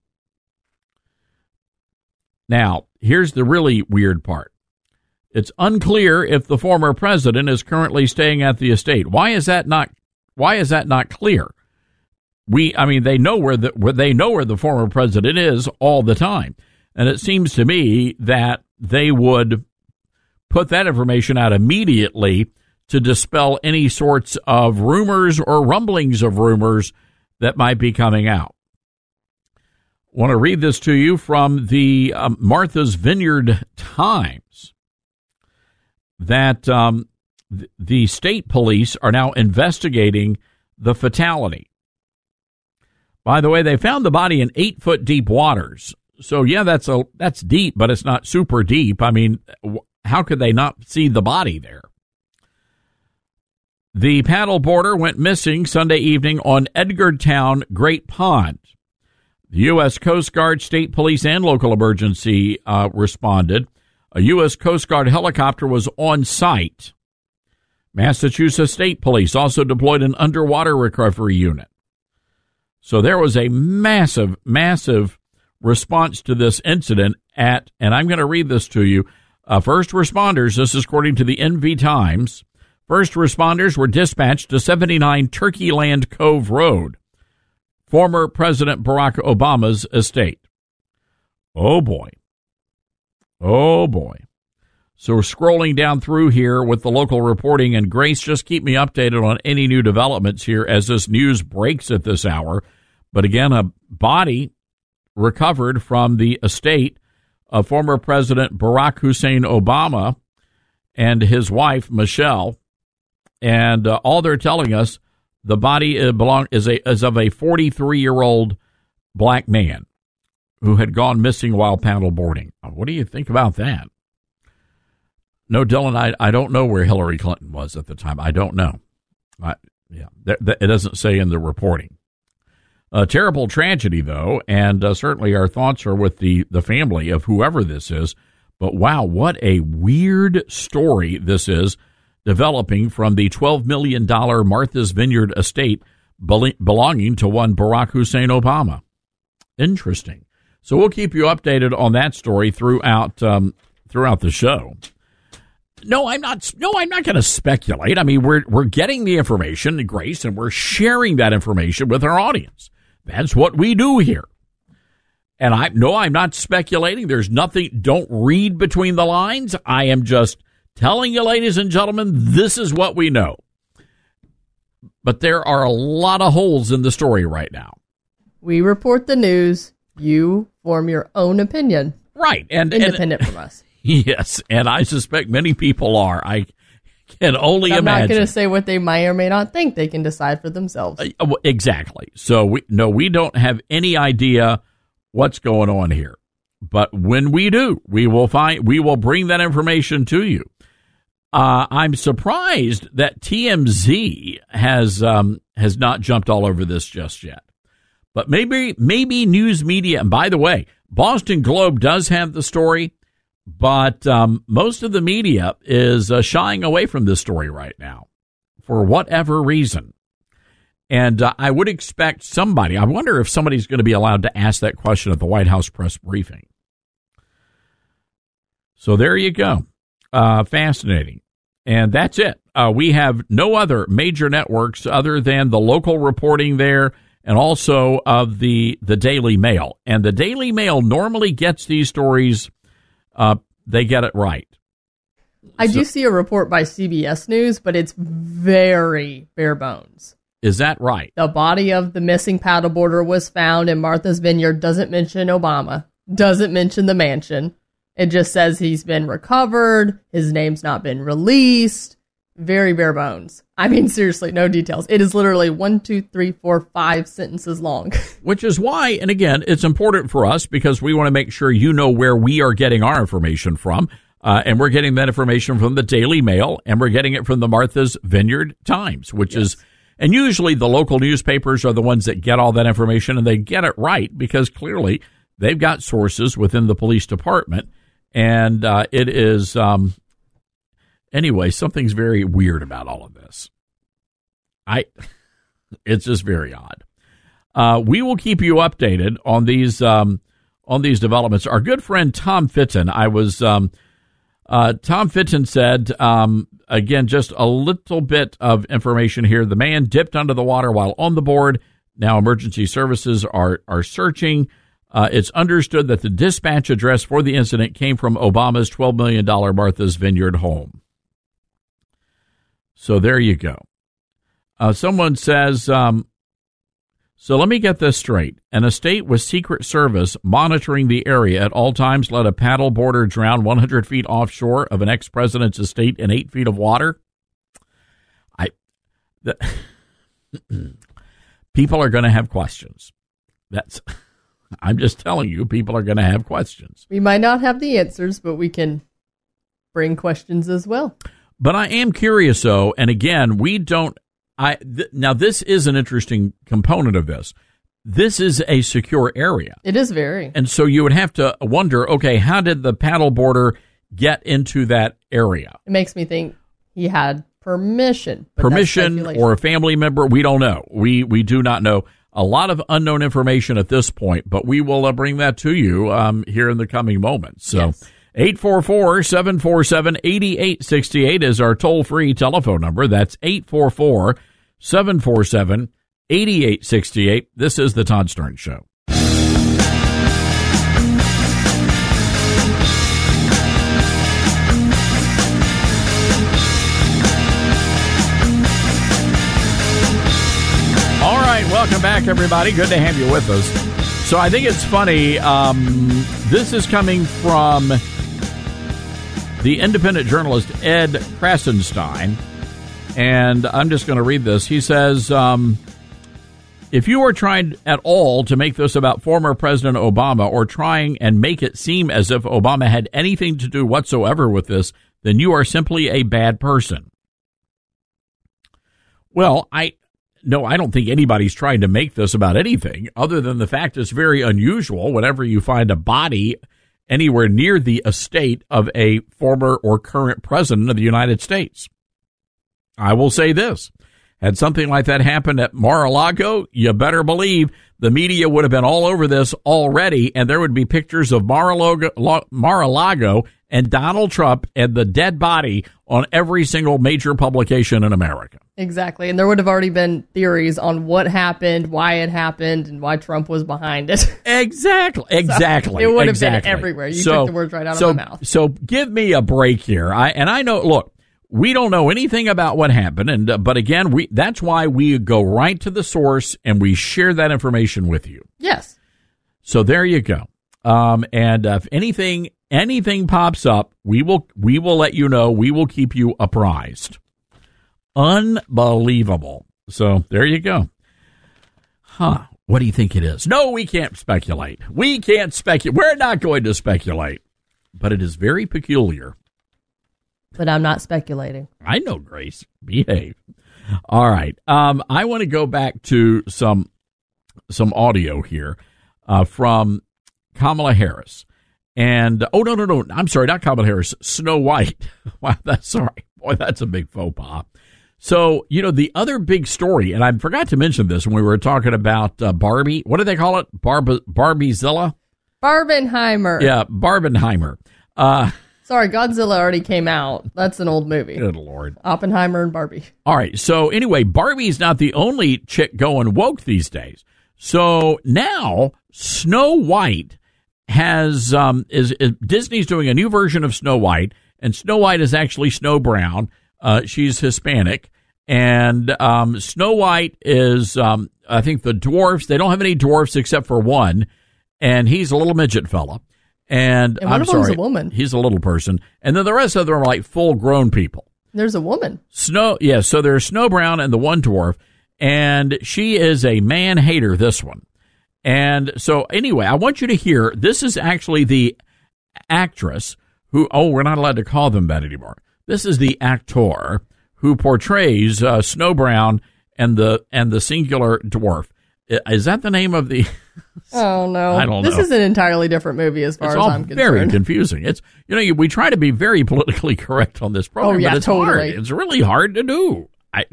Now, here's the really weird part. It's unclear if the former president is currently staying at the estate. Why is that not clear? They know where the former president is all the time. And it seems to me that they would put that information out immediately to dispel any sorts of rumors or rumblings of rumors that might be coming out. I want to read this to you from the Martha's Vineyard Times, that the state police are now investigating the fatality. By the way, they found the body in 8-foot deep waters. So, yeah, that's deep, but it's not super deep. I mean, how could they not see the body there? The paddleboarder went missing Sunday evening on Edgartown Great Pond. The U.S. Coast Guard, state police, and local emergency responded. A U.S. Coast Guard helicopter was on site. Massachusetts State Police also deployed an underwater recovery unit. So there was a massive, massive response to this incident and I'm going to read this to you. First responders, this is according to the NV Times, first responders were dispatched to 79 Turkeyland Cove Road, former President Barack Obama's estate. Oh, boy. Oh, boy. So we're scrolling down through here with the local reporting, and Grace, just keep me updated on any new developments here as this news breaks at this hour. But again, a body recovered from the estate of former President Barack Hussein Obama and his wife, Michelle. And all they're telling us, the body is of a 43-year-old black man who had gone missing while paddleboarding. What do you think about that? No, Dylan, I don't know where Hillary Clinton was at the time. I don't know. It doesn't say in the reporting. A terrible tragedy, though, and certainly our thoughts are with the family of whoever this is. But wow, what a weird story this is developing from the $12 million Martha's Vineyard estate belonging to one Barack Hussein Obama. Interesting. So we'll keep you updated on that story throughout the show. No, I'm not going to speculate. I mean, we're getting the information, Grace, and we're sharing that information with our audience. That's what we do here. And I'm not speculating. There's nothing. Don't read between the lines. I am just telling you, ladies and gentlemen, this is what we know. But there are a lot of holes in the story right now. We report the news. You form your own opinion. Right. And independent from us. Yes, and I suspect many people are. I can only imagine. I'm not going to say what they may or may not think. They can decide for themselves. Exactly. So we don't have any idea what's going on here. But when we do, we will bring that information to you. I'm surprised that TMZ has not jumped all over this just yet. But maybe news media, and by the way, Boston Globe does have the story, but most of the media is shying away from this story right now for whatever reason. And I would expect somebody, I wonder if somebody's going to be allowed to ask that question at the White House press briefing. So there you go. Fascinating. And that's it. We have no other major networks other than the local reporting there and also of the Daily Mail. And the Daily Mail normally gets these stories, they get it right. I do see a report by CBS News, but it's very bare bones. Is that right? The body of the missing paddleboarder was found in Martha's Vineyard. Doesn't mention Obama. Doesn't mention the mansion. It just says he's been recovered. His name's not been released. Very bare bones. I mean, seriously, no details. It is literally 1, 2, 3, 4, 5 sentences long. Which is why, and again, it's important for us because we want to make sure you know where we are getting our information from. And we're getting that information from the Daily Mail, and we're getting it from the Martha's Vineyard Times, which is, and usually the local newspapers are the ones that get all that information, and they get it right because clearly they've got sources within the police department. And it is, anyway, something's very weird about all of this. It's just very odd. We will keep you updated on these developments. Our good friend Tom Fitton, Tom Fitton said, again, just a little bit of information here. The man dipped under the water while on the board. Now emergency services are searching. It's understood that the dispatch address for the incident came from Obama's $12 million Martha's Vineyard home. So there you go. Someone says, so let me get this straight. An estate with Secret Service monitoring the area at all times let a paddleboarder drown 100 feet offshore of an ex-president's estate in 8 feet of water? People are going to have questions. I'm just telling you, people are going to have questions. We might not have the answers, but we can bring questions as well. But I am curious, though, and again, now this is an interesting component of this. This is a secure area. It is very. And so you would have to wonder, okay, how did the paddleboarder get into that area? It makes me think he had permission. Permission or a family member, we don't know. We do not know. A lot of unknown information at this point, but we will bring that to you here in the coming moments. So yes. 844-747-8868 is our toll-free telephone number. That's 844-747-8868. This is the Todd Stern Show. All right, welcome back, everybody. Good to have you with us. So I think it's funny. This is coming from the independent journalist Ed Krasenstein, and I'm just going to read this. He says, if you are trying at all to make this about former President Obama or trying and make it seem as if Obama had anything to do whatsoever with this, then you are simply a bad person. Well, I don't think anybody's trying to make this about anything other than the fact it's very unusual whenever you find a body anywhere near the estate of a former or current president of the United States. I will say this. Had something like that happened at Mar-a-Lago, you better believe the media would have been all over this already, and there would be pictures of Mar-a-Lago and Donald Trump and the dead body on every single major publication in America. Exactly. And there would have already been theories on what happened, why it happened, and why Trump was behind it. Exactly. So it would have been everywhere. You took the words right out of my mouth. So give me a break here. I know, look, we don't know anything about what happened, but again, that's why we go right to the source and we share that information with you. Yes. So there you go. And if anything pops up, we will let you know. We will keep you apprised. Unbelievable. So there you go. Huh. What do you think it is? No, we can't speculate. We're not going to speculate. But it is very peculiar. But I'm not speculating. I know, Grace. Behave. All right. I want to go back to some audio here from Kamala Harris. And, no. I'm sorry, not Kamala Harris. Snow White. Wow, sorry. Boy, that's a big faux pas. So, the other big story, and I forgot to mention this when we were talking about Barbie. What do they call it? Barbiezilla? Barbenheimer. Yeah, Barbenheimer. Sorry, Godzilla already came out. That's an old movie. Good Lord. Oppenheimer and Barbie. All right. So anyway, Barbie's not the only chick going woke these days. So now Snow White has is Disney's doing a new version of Snow White, and Snow White is actually Snow Brown. She's Hispanic, and Snow White is I think the dwarfs. They don't have any dwarfs except for one, and he's a little midget fella. And one I'm of them's sorry, a woman. He's a little person, and then the rest of them are like full grown people. There's a woman. So there's Snow Brown and the one dwarf, and she is a man hater, this one. And so anyway, I want you to hear, this is actually the actress who, we're not allowed to call them that anymore. This is the actor who portrays Snow Brown and the singular dwarf. Is that the name of the? Oh no! I don't know. This is an entirely different movie as far as I'm concerned. It's all very confusing. It's we try to be very politically correct on this program, but it's hard. It's really hard to do.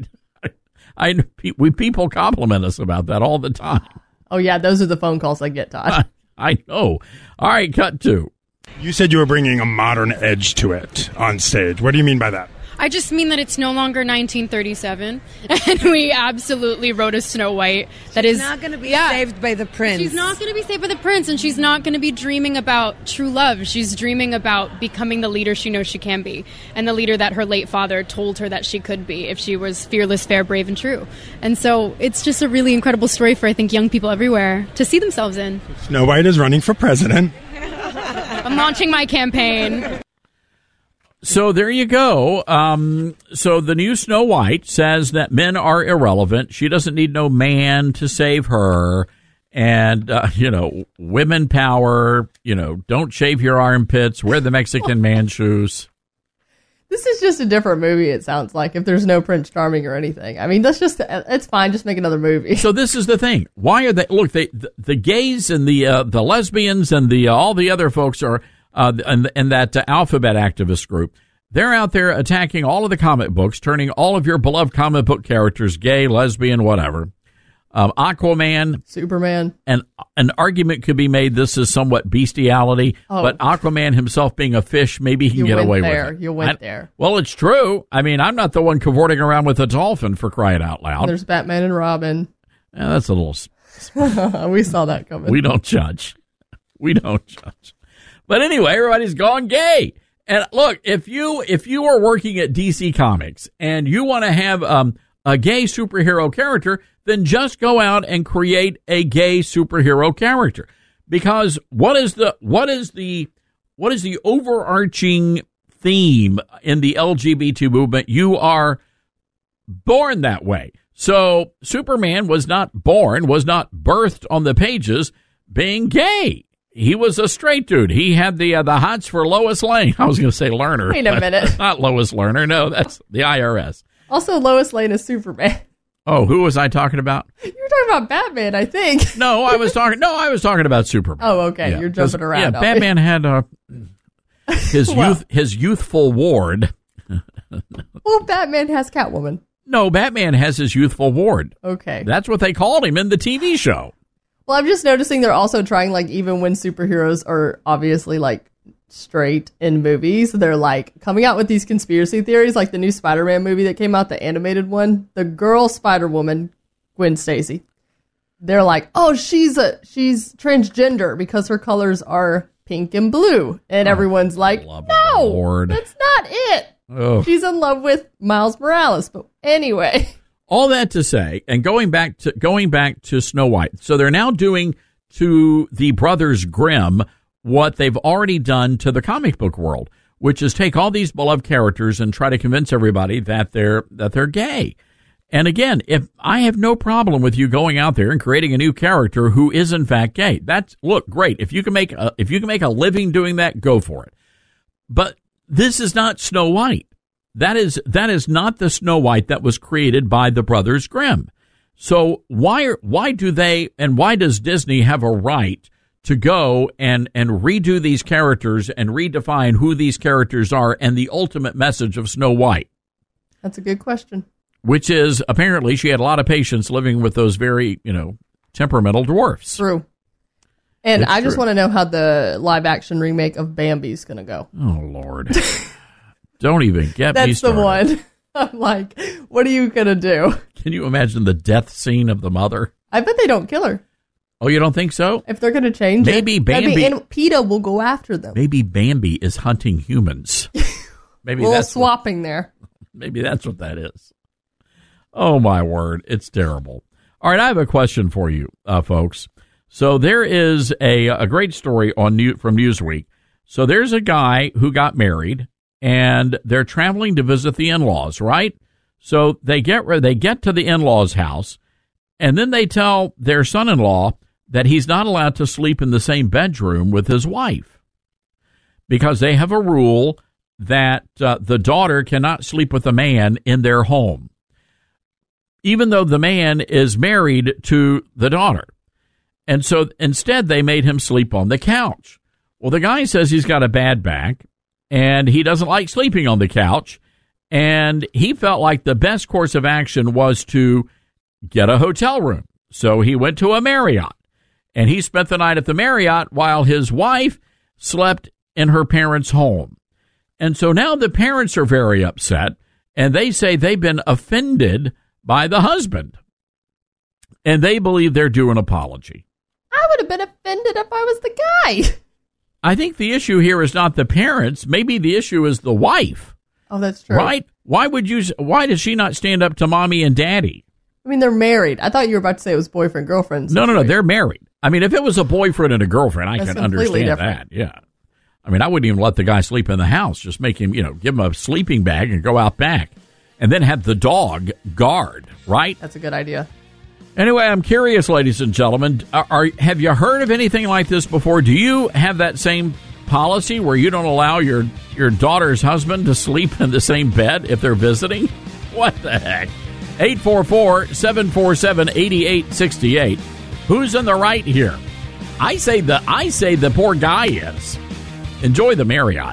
People compliment us about that all the time. Oh yeah, those are the phone calls I get, Todd. I know. All right, cut to. You said you were bringing a modern edge to it on stage. What do you mean by that? I just mean that it's no longer 1937, and we absolutely wrote a Snow White that is not going to be saved by the prince. She's not going to be saved by the prince, and she's not going to be dreaming about true love. She's dreaming about becoming the leader she knows she can be, and the leader that her late father told her that she could be if she was fearless, fair, brave, and true. And so it's just a really incredible story for, I think, young people everywhere to see themselves in. Snow White is running for president. I'm launching my campaign. So there you go. So the new Snow White says that men are irrelevant. She doesn't need no man to save her. And, women power, don't shave your armpits, wear the Mexican man shoes. This is just a different movie, it sounds like, if there's no Prince Charming or anything. I mean, it's fine. Just make another movie. So this is the thing. Why are they, look, the gays and the lesbians and all the other folks are, and that alphabet activist group, they're out there attacking all of the comic books, turning all of your beloved comic book characters gay, lesbian, whatever. Aquaman, Superman, and an argument could be made this is somewhat bestiality, but Aquaman himself being a fish, maybe he can get away with it. You went there. Well, it's true. I mean, I'm not the one cavorting around with a dolphin, for crying out loud. There's Batman and Robin. Yeah, that's a little. We saw that coming. We don't judge. But anyway, everybody's gone gay. And look, if you are working at DC Comics and you want to have a gay superhero character, then just go out and create a gay superhero character. Because what is the overarching theme in the LGBT movement? You are born that way. So Superman was not birthed on the pages being gay. He was a straight dude. He had the hots for Lois Lane. I was going to say Lerner. Wait a minute. Not Lois Lerner. No, that's the IRS. Also, Lois Lane is Superman. Oh, who was I talking about? You were talking about Batman, I think. No, I was talking about Superman. Oh, okay. Yeah, you're jumping around. Yeah, Batman had his youthful ward. Well, Batman has Catwoman. No, Batman has his youthful ward. Okay. That's what they called him in the TV show. Well, I'm just noticing they're also trying, even when superheroes are obviously, straight in movies, they're, coming out with these conspiracy theories, like the new Spider-Man movie that came out, the animated one. The girl Spider-Woman, Gwen Stacy, they're like, oh, she's transgender because her colors are pink and blue. And everyone's like, no, that's not it. Ugh. She's in love with Miles Morales. But anyway... All that to say, and going back to Snow White, so they're now doing to the Brothers Grimm what they've already done to the comic book world, which is take all these beloved characters and try to convince everybody that they're gay. And again, if I have no problem with you going out there and creating a new character who is in fact gay, great. If you can make a living doing that, go for it. But this is not Snow White. That is not the Snow White that was created by the Brothers Grimm. So why does Disney have a right to go and redo these characters and redefine who these characters are and the ultimate message of Snow White? That's a good question. Which is, apparently, she had a lot of patience living with those very, temperamental dwarfs. True. And I just want to know how the live-action remake of Bambi's going to go. Oh, Lord. Don't even get me started. That's the one. I'm like, what are you going to do? Can you imagine the death scene of the mother? I bet they don't kill her. Oh, you don't think so? If they're going to change maybe Bambi, and PETA will go after them. Maybe Bambi is hunting humans. Maybe that's swapping there. Maybe that's what that is. Oh, my word. It's terrible. All right, I have a question for you, folks. So there is a great story from Newsweek. So there's a guy who got married, and they're traveling to visit the in-laws, right? So they get to the in-laws' house, and then they tell their son-in-law that he's not allowed to sleep in the same bedroom with his wife because they have a rule that the daughter cannot sleep with a man in their home, even though the man is married to the daughter. And so instead, they made him sleep on the couch. Well, the guy says he's got a bad back, and he doesn't like sleeping on the couch, and he felt like the best course of action was to get a hotel room. So he went to a Marriott, and he spent the night at the Marriott while his wife slept in her parents' home. And so now the parents are very upset, and they say they've been offended by the husband, and they believe they're due an apology. I would have been offended if I was the guy. I think the issue here is not the parents. Maybe the issue is the wife. Oh, that's true. Right? Why does she not stand up to mommy and daddy? I mean, they're married. I thought you were about to say it was boyfriend, girlfriend. No, they're married. I mean, if it was a boyfriend and a girlfriend, I can understand that. Yeah. I mean, I wouldn't even let the guy sleep in the house. Just make him, give him a sleeping bag and go out back. And then have the dog guard, right? That's a good idea. Anyway, I'm curious, ladies and gentlemen, have you heard of anything like this before? Do you have that same policy where you don't allow your daughter's husband to sleep in the same bed if they're visiting? What the heck? 844-747-8868. Who's in the right here? I say the poor guy is. Enjoy the Marriott.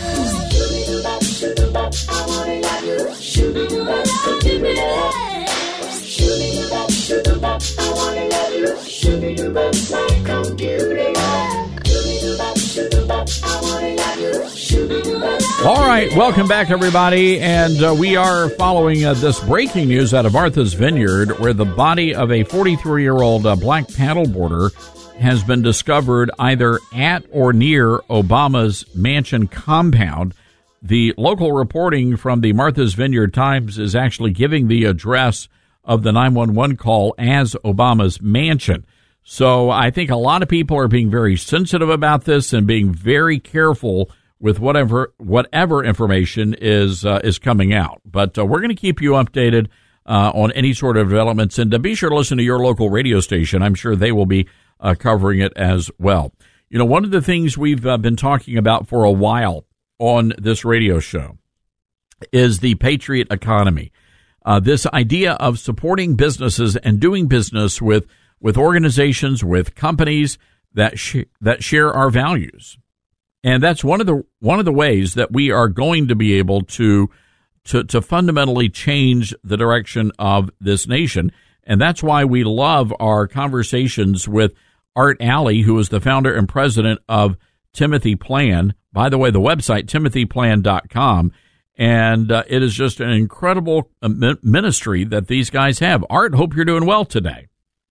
All right, welcome back, everybody, and we are following this breaking news out of Martha's Vineyard, where the body of a 43-year-old black paddleboarder has been discovered either at or near Obama's mansion compound. The local reporting from the Martha's Vineyard Times is actually giving the address of the 911 call as Obama's mansion. So I think a lot of people are being very sensitive about this and being very careful with whatever information is coming out. But we're going to keep you updated on any sort of developments, and be sure to listen to your local radio station. I'm sure they will be covering it as well. One of the things we've been talking about for a while on this radio show is the Patriot economy. This idea of supporting businesses and doing business with organizations, with companies that share our values. And that's one of the ways that we are going to be able to fundamentally change the direction of this nation. And that's why we love our conversations with Art Alley, who is the founder and president of Timothy Plan. By the way, the website, timothyplan.com. And it is just an incredible ministry that these guys have. Art, hope you're doing well today.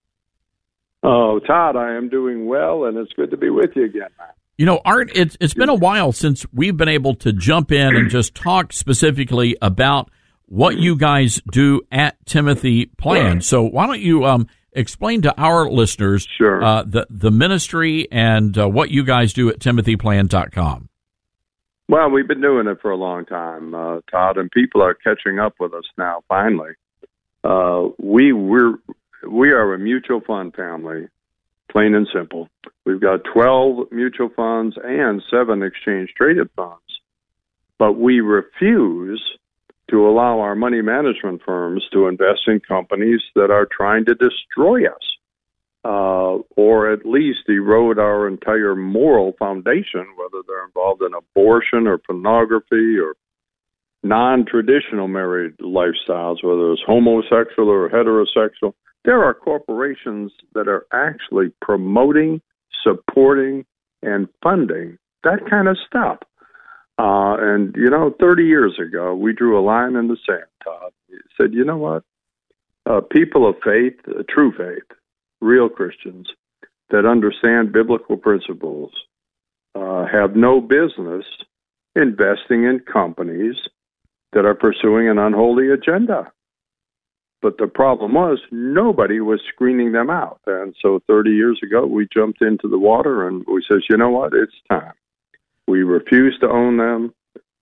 Oh, Todd, I am doing well, and it's good to be with you again, man. Art, it's been a while since we've been able to jump in and just talk specifically about what you guys do at Timothy Plan. So why don't you explain to our listeners the ministry and what you guys do at timothyplan.com. Well, we've been doing it for a long time, Todd, and people are catching up with us now, finally. We are a mutual fund family, plain and simple. We've got 12 mutual funds and 7 exchange-traded funds, but we refuse to allow our money management firms to invest in companies that are trying to destroy us, or at least erode our entire moral foundation, whether they're involved in abortion or pornography or non-traditional married lifestyles, whether it's homosexual or heterosexual. There are corporations that are actually promoting, supporting, and funding that kind of stuff. And 30 years ago, we drew a line in the sand, Todd. We said, you know what? People of faith, true faith, real Christians that understand biblical principles have no business investing in companies that are pursuing an unholy agenda. But the problem was nobody was screening them out. And so 30 years ago, we jumped into the water and we said, you know what? It's time. We refuse to own them.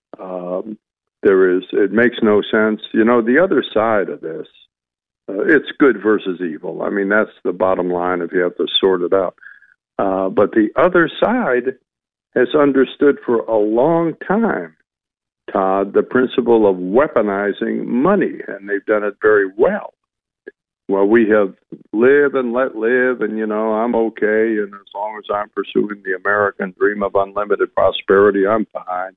It makes no sense. The other side of this, it's good versus evil. I mean, that's the bottom line if you have to sort it out. But the other side has understood for a long time, Todd, the principle of weaponizing money, and they've done it very well. Well, we have live and let live, and, I'm okay, and as long as I'm pursuing the American dream of unlimited prosperity, I'm fine.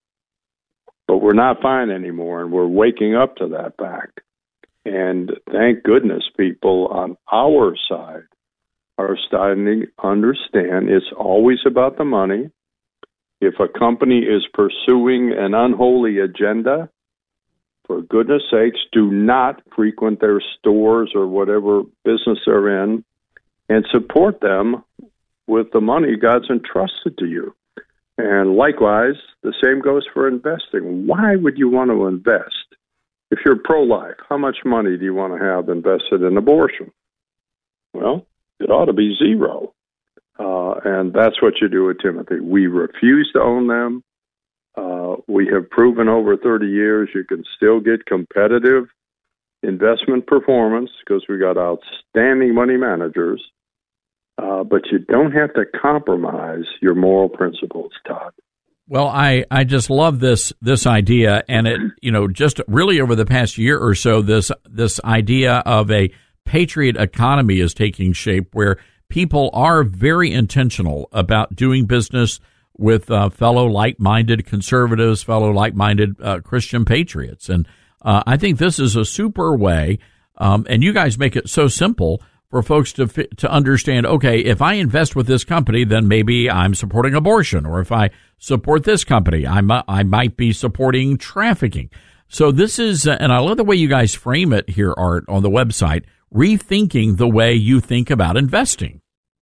But we're not fine anymore, and we're waking up to that fact. And thank goodness people on our side are starting to understand it's always about the money. If a company is pursuing an unholy agenda, for goodness sakes, do not frequent their stores or whatever business they're in and support them with the money God's entrusted to you. And likewise, the same goes for investing. Why would you want to invest? If you're pro-life, how much money do you want to have invested in abortion? Well, it ought to be zero. And that's what you do with Timothy. We refuse to own them. We have proven over 30 years you can still get competitive investment performance because we got outstanding money managers. But you don't have to compromise your moral principles, Todd. Well, I just love this idea, and it just really over the past year or so, this idea of a patriot economy is taking shape, where people are very intentional about doing business with fellow like-minded conservatives, fellow like-minded Christian patriots, and I think this is a super way. And you guys make it so simple for folks to understand, okay, if I invest with this company, then maybe I'm supporting abortion, or if I support this company, I might be supporting trafficking. So this is, and I love the way you guys frame it here, Art, on the website, rethinking the way you think about investing.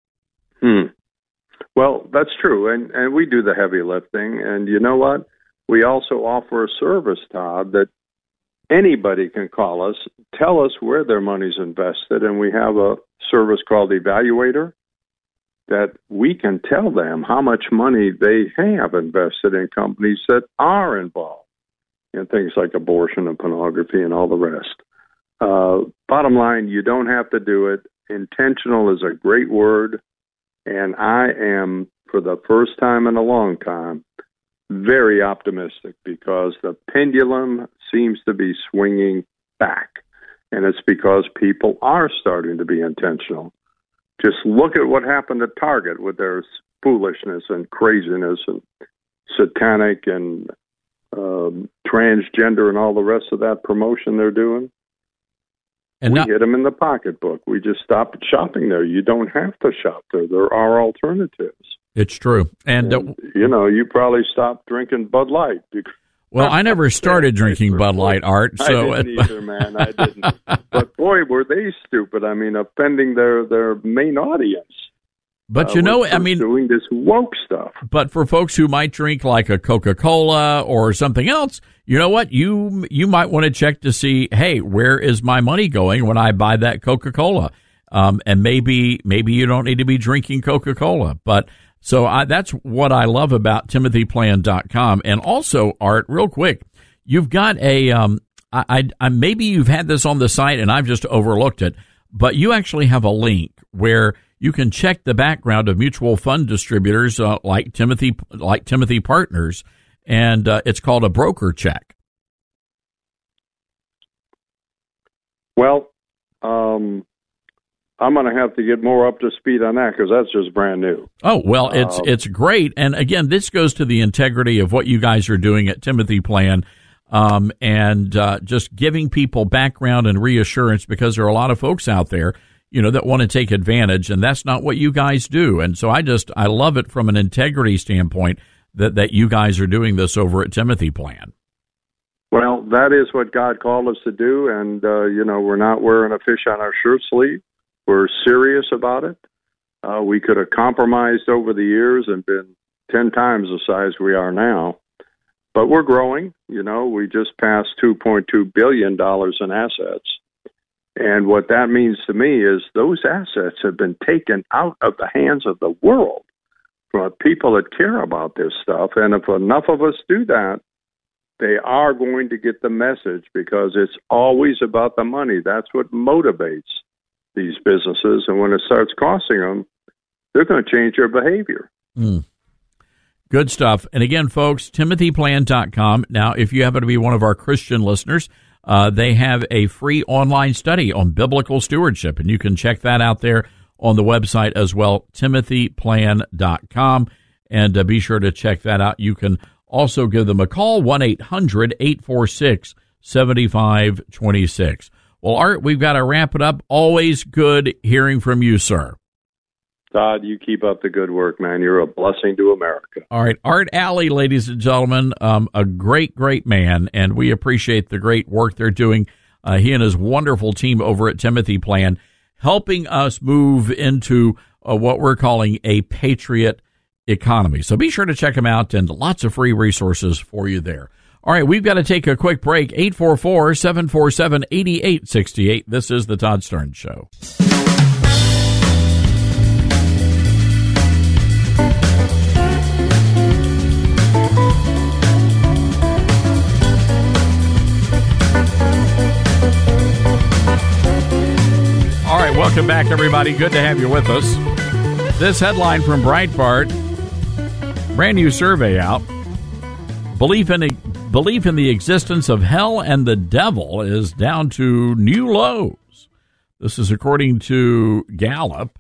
Well, that's true, and we do the heavy lifting, and you know what? We also offer a service, Todd, that anybody can call us, tell us where their money's invested, and we have a service called Evaluator that we can tell them how much money they have invested in companies that are involved in things like abortion and pornography and all the rest. Bottom line, you don't have to do it. Intentional is a great word, and I am, for the first time in a long time, very optimistic because the pendulum seems to be swinging back, and it's because people are starting to be intentional. Just look at what happened at Target with their foolishness and craziness and satanic and transgender and all the rest of that promotion they're doing. And we hit them in the pocketbook. We just stopped shopping there. You don't have to shop there. There are alternatives. It's true. And you probably stopped drinking Bud Light. Well, I never started drinking Bud Light, Art. So I didn't either, man. I didn't. But boy, were they stupid. I mean, offending their main audience. But doing this woke stuff. But for folks who might drink like a Coca-Cola or something else, you know what? You might want to check to see, hey, where is my money going when I buy that Coca-Cola? And maybe you don't need to be drinking Coca-Cola. But so that's what I love about TimothyPlan.com. And also, Art, real quick, you've got maybe you've had this on the site and I've just overlooked it, but you actually have a link where you can check the background of mutual fund distributors like Timothy Partners, and it's called a broker check. Well, I'm going to have to get more up to speed on that because that's just brand new. Oh, well, it's great. And again, this goes to the integrity of what you guys are doing at Timothy Plan, and just giving people background and reassurance, because there are a lot of folks out there, that want to take advantage, and that's not what you guys do. And so I love it from an integrity standpoint that you guys are doing this over at Timothy Plan. Well, that is what God called us to do, and, we're not wearing a fish on our shirt sleeve. We're serious about it. We could have compromised over the years and been 10 times the size we are now, but we're growing. We just passed $2.2 billion in assets, and what that means to me is those assets have been taken out of the hands of the world from people that care about this stuff, and if enough of us do that, they are going to get the message, because it's always about the money. That's what motivates these businesses, and when it starts costing them, they're going to change their behavior. Good stuff. And again, folks, timothyplan.com. Now, if you happen to be one of our Christian listeners, they have a free online study on biblical stewardship, and you can check that out there on the website as well, timothyplan.com, and be sure to check that out. You can also give them a call, 1-800-846-7526. Well, Art, we've got to wrap it up. Always good hearing from you, sir. Todd, you keep up the good work, man. You're a blessing to America. All right. Art Alley, ladies and gentlemen, a great, great man, and we appreciate the great work they're doing. He and his wonderful team over at Timothy Plan, helping us move into what we're calling a patriot economy. So be sure to check them out, and lots of free resources for you there. All right, we've got to take a quick break. 844-747-8868. This is the Todd Starnes Show. All right, welcome back, everybody. Good to have you with us. This headline from Breitbart, brand new survey out. Belief in the existence of hell and the devil is down to new lows. This is according to Gallup.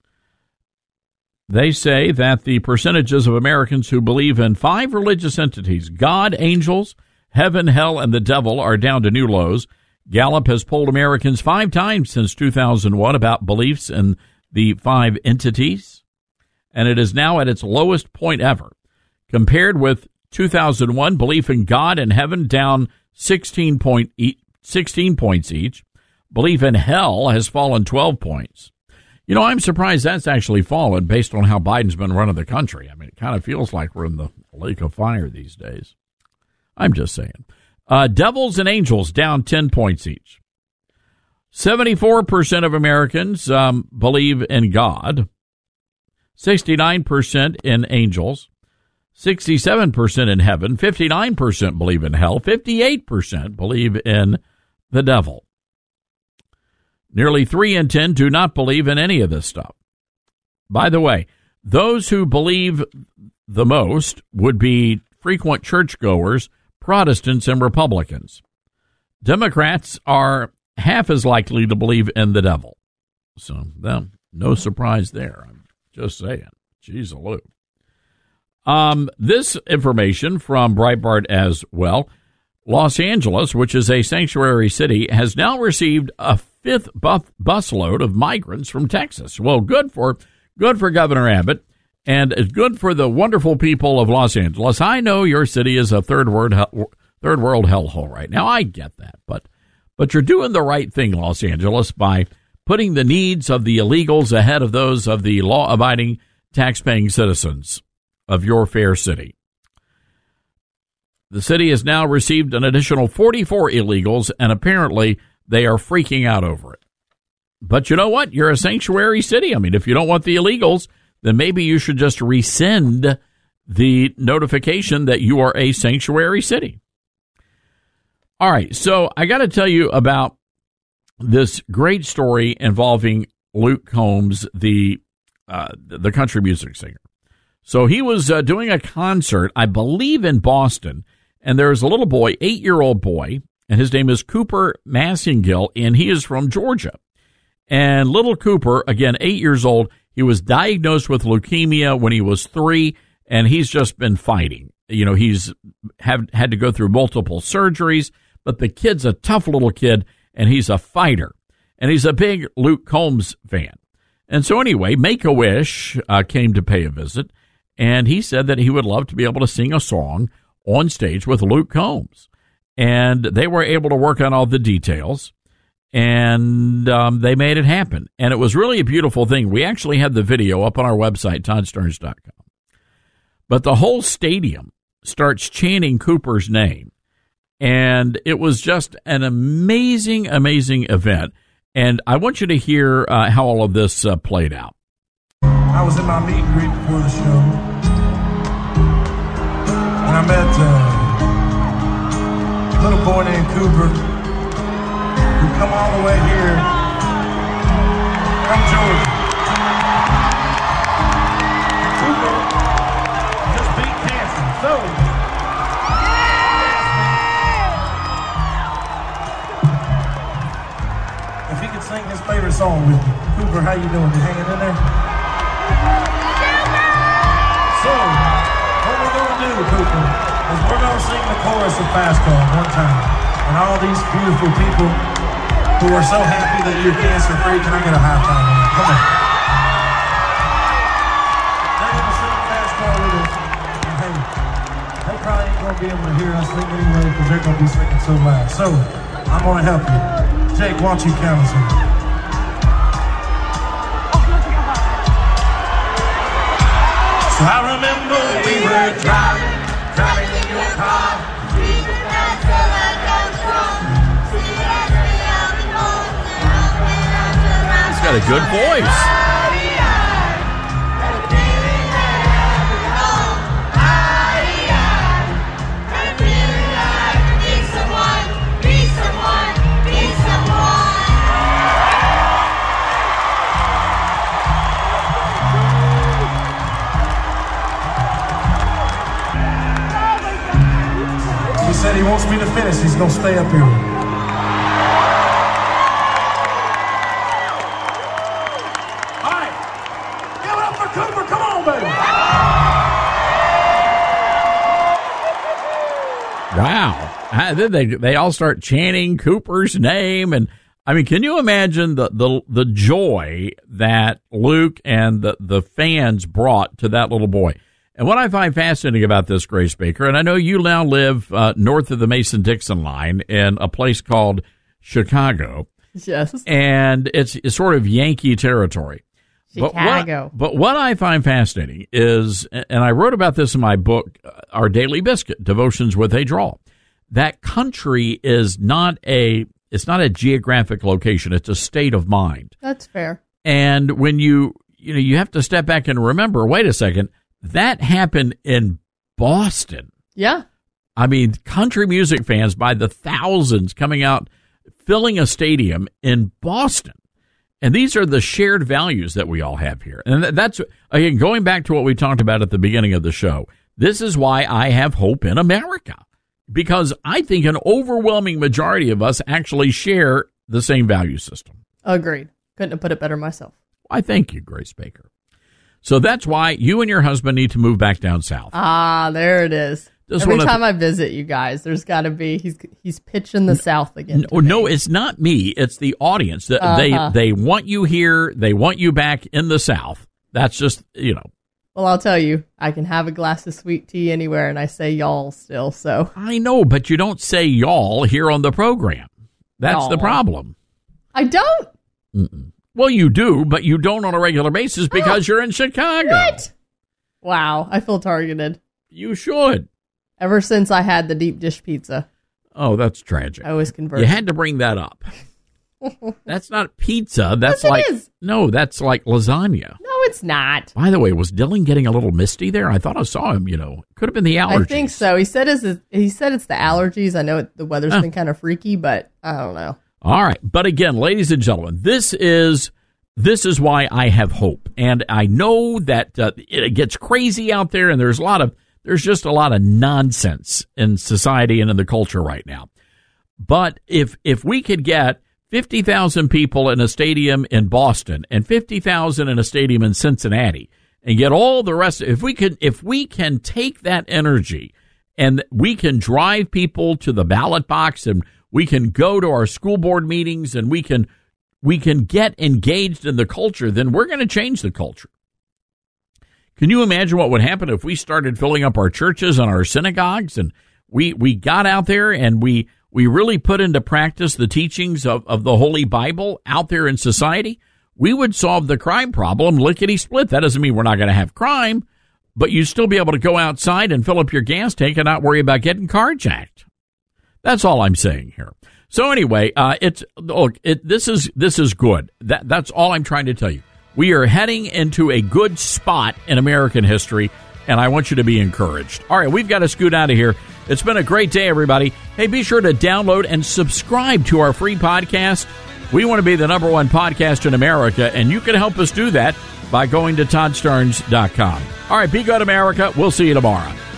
They say that the percentages of Americans who believe in 5 religious entities, God, angels, heaven, hell, and the devil, are down to new lows. Gallup has polled Americans 5 times since 2001 about beliefs in the 5 entities, and it is now at its lowest point ever. Compared with 2001, belief in God and heaven down 16 points each. Belief in hell has fallen 12 points. I'm surprised that's actually fallen based on how Biden's been running the country. I mean, it kind of feels like we're in the lake of fire these days. I'm just saying. Devils and angels down 10 points each. 74% of Americans believe in God. 69% in angels. 67% in heaven, 59% believe in hell, 58% believe in the devil. Nearly 3 in 10 do not believe in any of this stuff. By the way, those who believe the most would be frequent churchgoers, Protestants, and Republicans. Democrats are half as likely to believe in the devil. So, no surprise there. I'm just saying. Jeez, Lou. This information from Breitbart as well. Los Angeles, which is a sanctuary city, has now received a 5th busload of migrants from Texas. Well, good for Governor Abbott, and it's good for the wonderful people of Los Angeles. I know your city is a third world hellhole right now. I get that, but you're doing the right thing, Los Angeles, by putting the needs of the illegals ahead of those of the law-abiding, tax-paying citizens of your fair city. The city has now received an additional 44 illegals, and apparently they are freaking out over it. But you know what? You're a sanctuary city. I mean, if you don't want the illegals, then maybe you should just rescind the notification that you are a sanctuary city. All right, so I got to tell you about this great story involving Luke Combs, the country music singer. So he was doing a concert, I believe, in Boston, and there was a little boy, 8-year-old boy, and his name is Cooper Massengill, and he is from Georgia. And little Cooper, again, 8 years old, he was diagnosed with leukemia when he was 3, and he's just been fighting. You know, he's had to go through multiple surgeries, but the kid's a tough little kid, and he's a fighter. And he's a big Luke Combs fan. And so anyway, Make-A-Wish came to pay a visit, and he said that he would love to be able to sing a song on stage with Luke Combs. And they were able to work on all the details, and they made it happen. And it was really a beautiful thing. We actually have the video up on our website, toddstearns.com. But the whole stadium starts chanting Cooper's name. And it was just an amazing, amazing event. And I want you to hear how all of this played out. I was in my meet and greet before the show. And I met a little boy named Cooper who come all the way here from Georgia. Cooper just beat cancer. So, if he could sing his favorite song with me. Cooper, how you doing? You hanging in there? So, what we're going to do, Cooper, is we're going to sing the chorus of Fast Car one time. And all these beautiful people who are so happy that you're cancer-free, can I get a high five on that? Come on. They're going to sing Fast Car with us. And hey, they probably ain't going to be able to hear us sing anyway because they're going to be singing so loud. So, I'm going to help you. Jake, why don't you count us in? So I remember we were driving in your car. He's got a good voice. He said he wants me to finish. He's going to stay up here. All right. Give it up for Cooper. Come on, baby. Wow. They all start chanting Cooper's name. And I mean, can you imagine the joy that Luke and the fans brought to that little boy? And what I find fascinating about this, Grace Baker, and I know you now live north of the Mason-Dixon line in a place called Chicago. Yes. And it's sort of Yankee territory. Chicago. But what I find fascinating is, and I wrote about this in my book, Our Daily Biscuit, Devotions with a Draw, that country is it's not a geographic location. It's a state of mind. That's fair. And when you have to step back and remember, wait a second, that happened in Boston. Yeah. I mean, country music fans by the thousands coming out, filling a stadium in Boston. And these are the shared values that we all have here. And that's, again, going back to what we talked about at the beginning of the show, this is why I have hope in America. Because I think an overwhelming majority of us actually share the same value system. Agreed. Couldn't have put it better myself. I thank you, Grace Baker. So that's why you and your husband need to move back down south. Ah, there it is. Every time I visit you guys, there's got to be he's pitching the South again. No, it's not me. It's the audience. They want you here. They want you back in the South. That's just, Well, I'll tell you, I can have a glass of sweet tea anywhere, and I say y'all still. So I know, but you don't say y'all here on the program. That's the problem. I don't. Mm-mm. Well, you do, but you don't on a regular basis because you're in Chicago. What? Wow, I feel targeted. You should. Ever since I had the deep dish pizza. Oh, that's tragic. I was converted. You had to bring that up. That's not pizza. That's yes, it is. No, that's like lasagna. No, it's not. By the way, was Dylan getting a little misty there? I thought I saw him, Could have been the allergies. I think so. He said it's the allergies. I know the weather's been kind of freaky, but I don't know. All right. But again, ladies and gentlemen, this is why I have hope. And I know that it gets crazy out there, and there's just a lot of nonsense in society and in the culture right now. But if we could get 50,000 people in a stadium in Boston and 50,000 in a stadium in Cincinnati and get all the rest, if we can take that energy and we can drive people to the ballot box and we can go to our school board meetings and we can get engaged in the culture, then we're going to change the culture. Can you imagine what would happen if we started filling up our churches and our synagogues and we got out there and we really put into practice the teachings of the Holy Bible out there in society? We would solve the crime problem lickety-split. That doesn't mean we're not going to have crime, but you'd still be able to go outside and fill up your gas tank and not worry about getting carjacked. That's all I'm saying here. So anyway, this is good. That's all I'm trying to tell you. We are heading into a good spot in American history, and I want you to be encouraged. All right, we've got to scoot out of here. It's been a great day, everybody. Hey, be sure to download and subscribe to our free podcast. We want to be the #1 podcast in America, and you can help us do that by going to ToddStarnes.com. All right, be good, America. We'll see you tomorrow.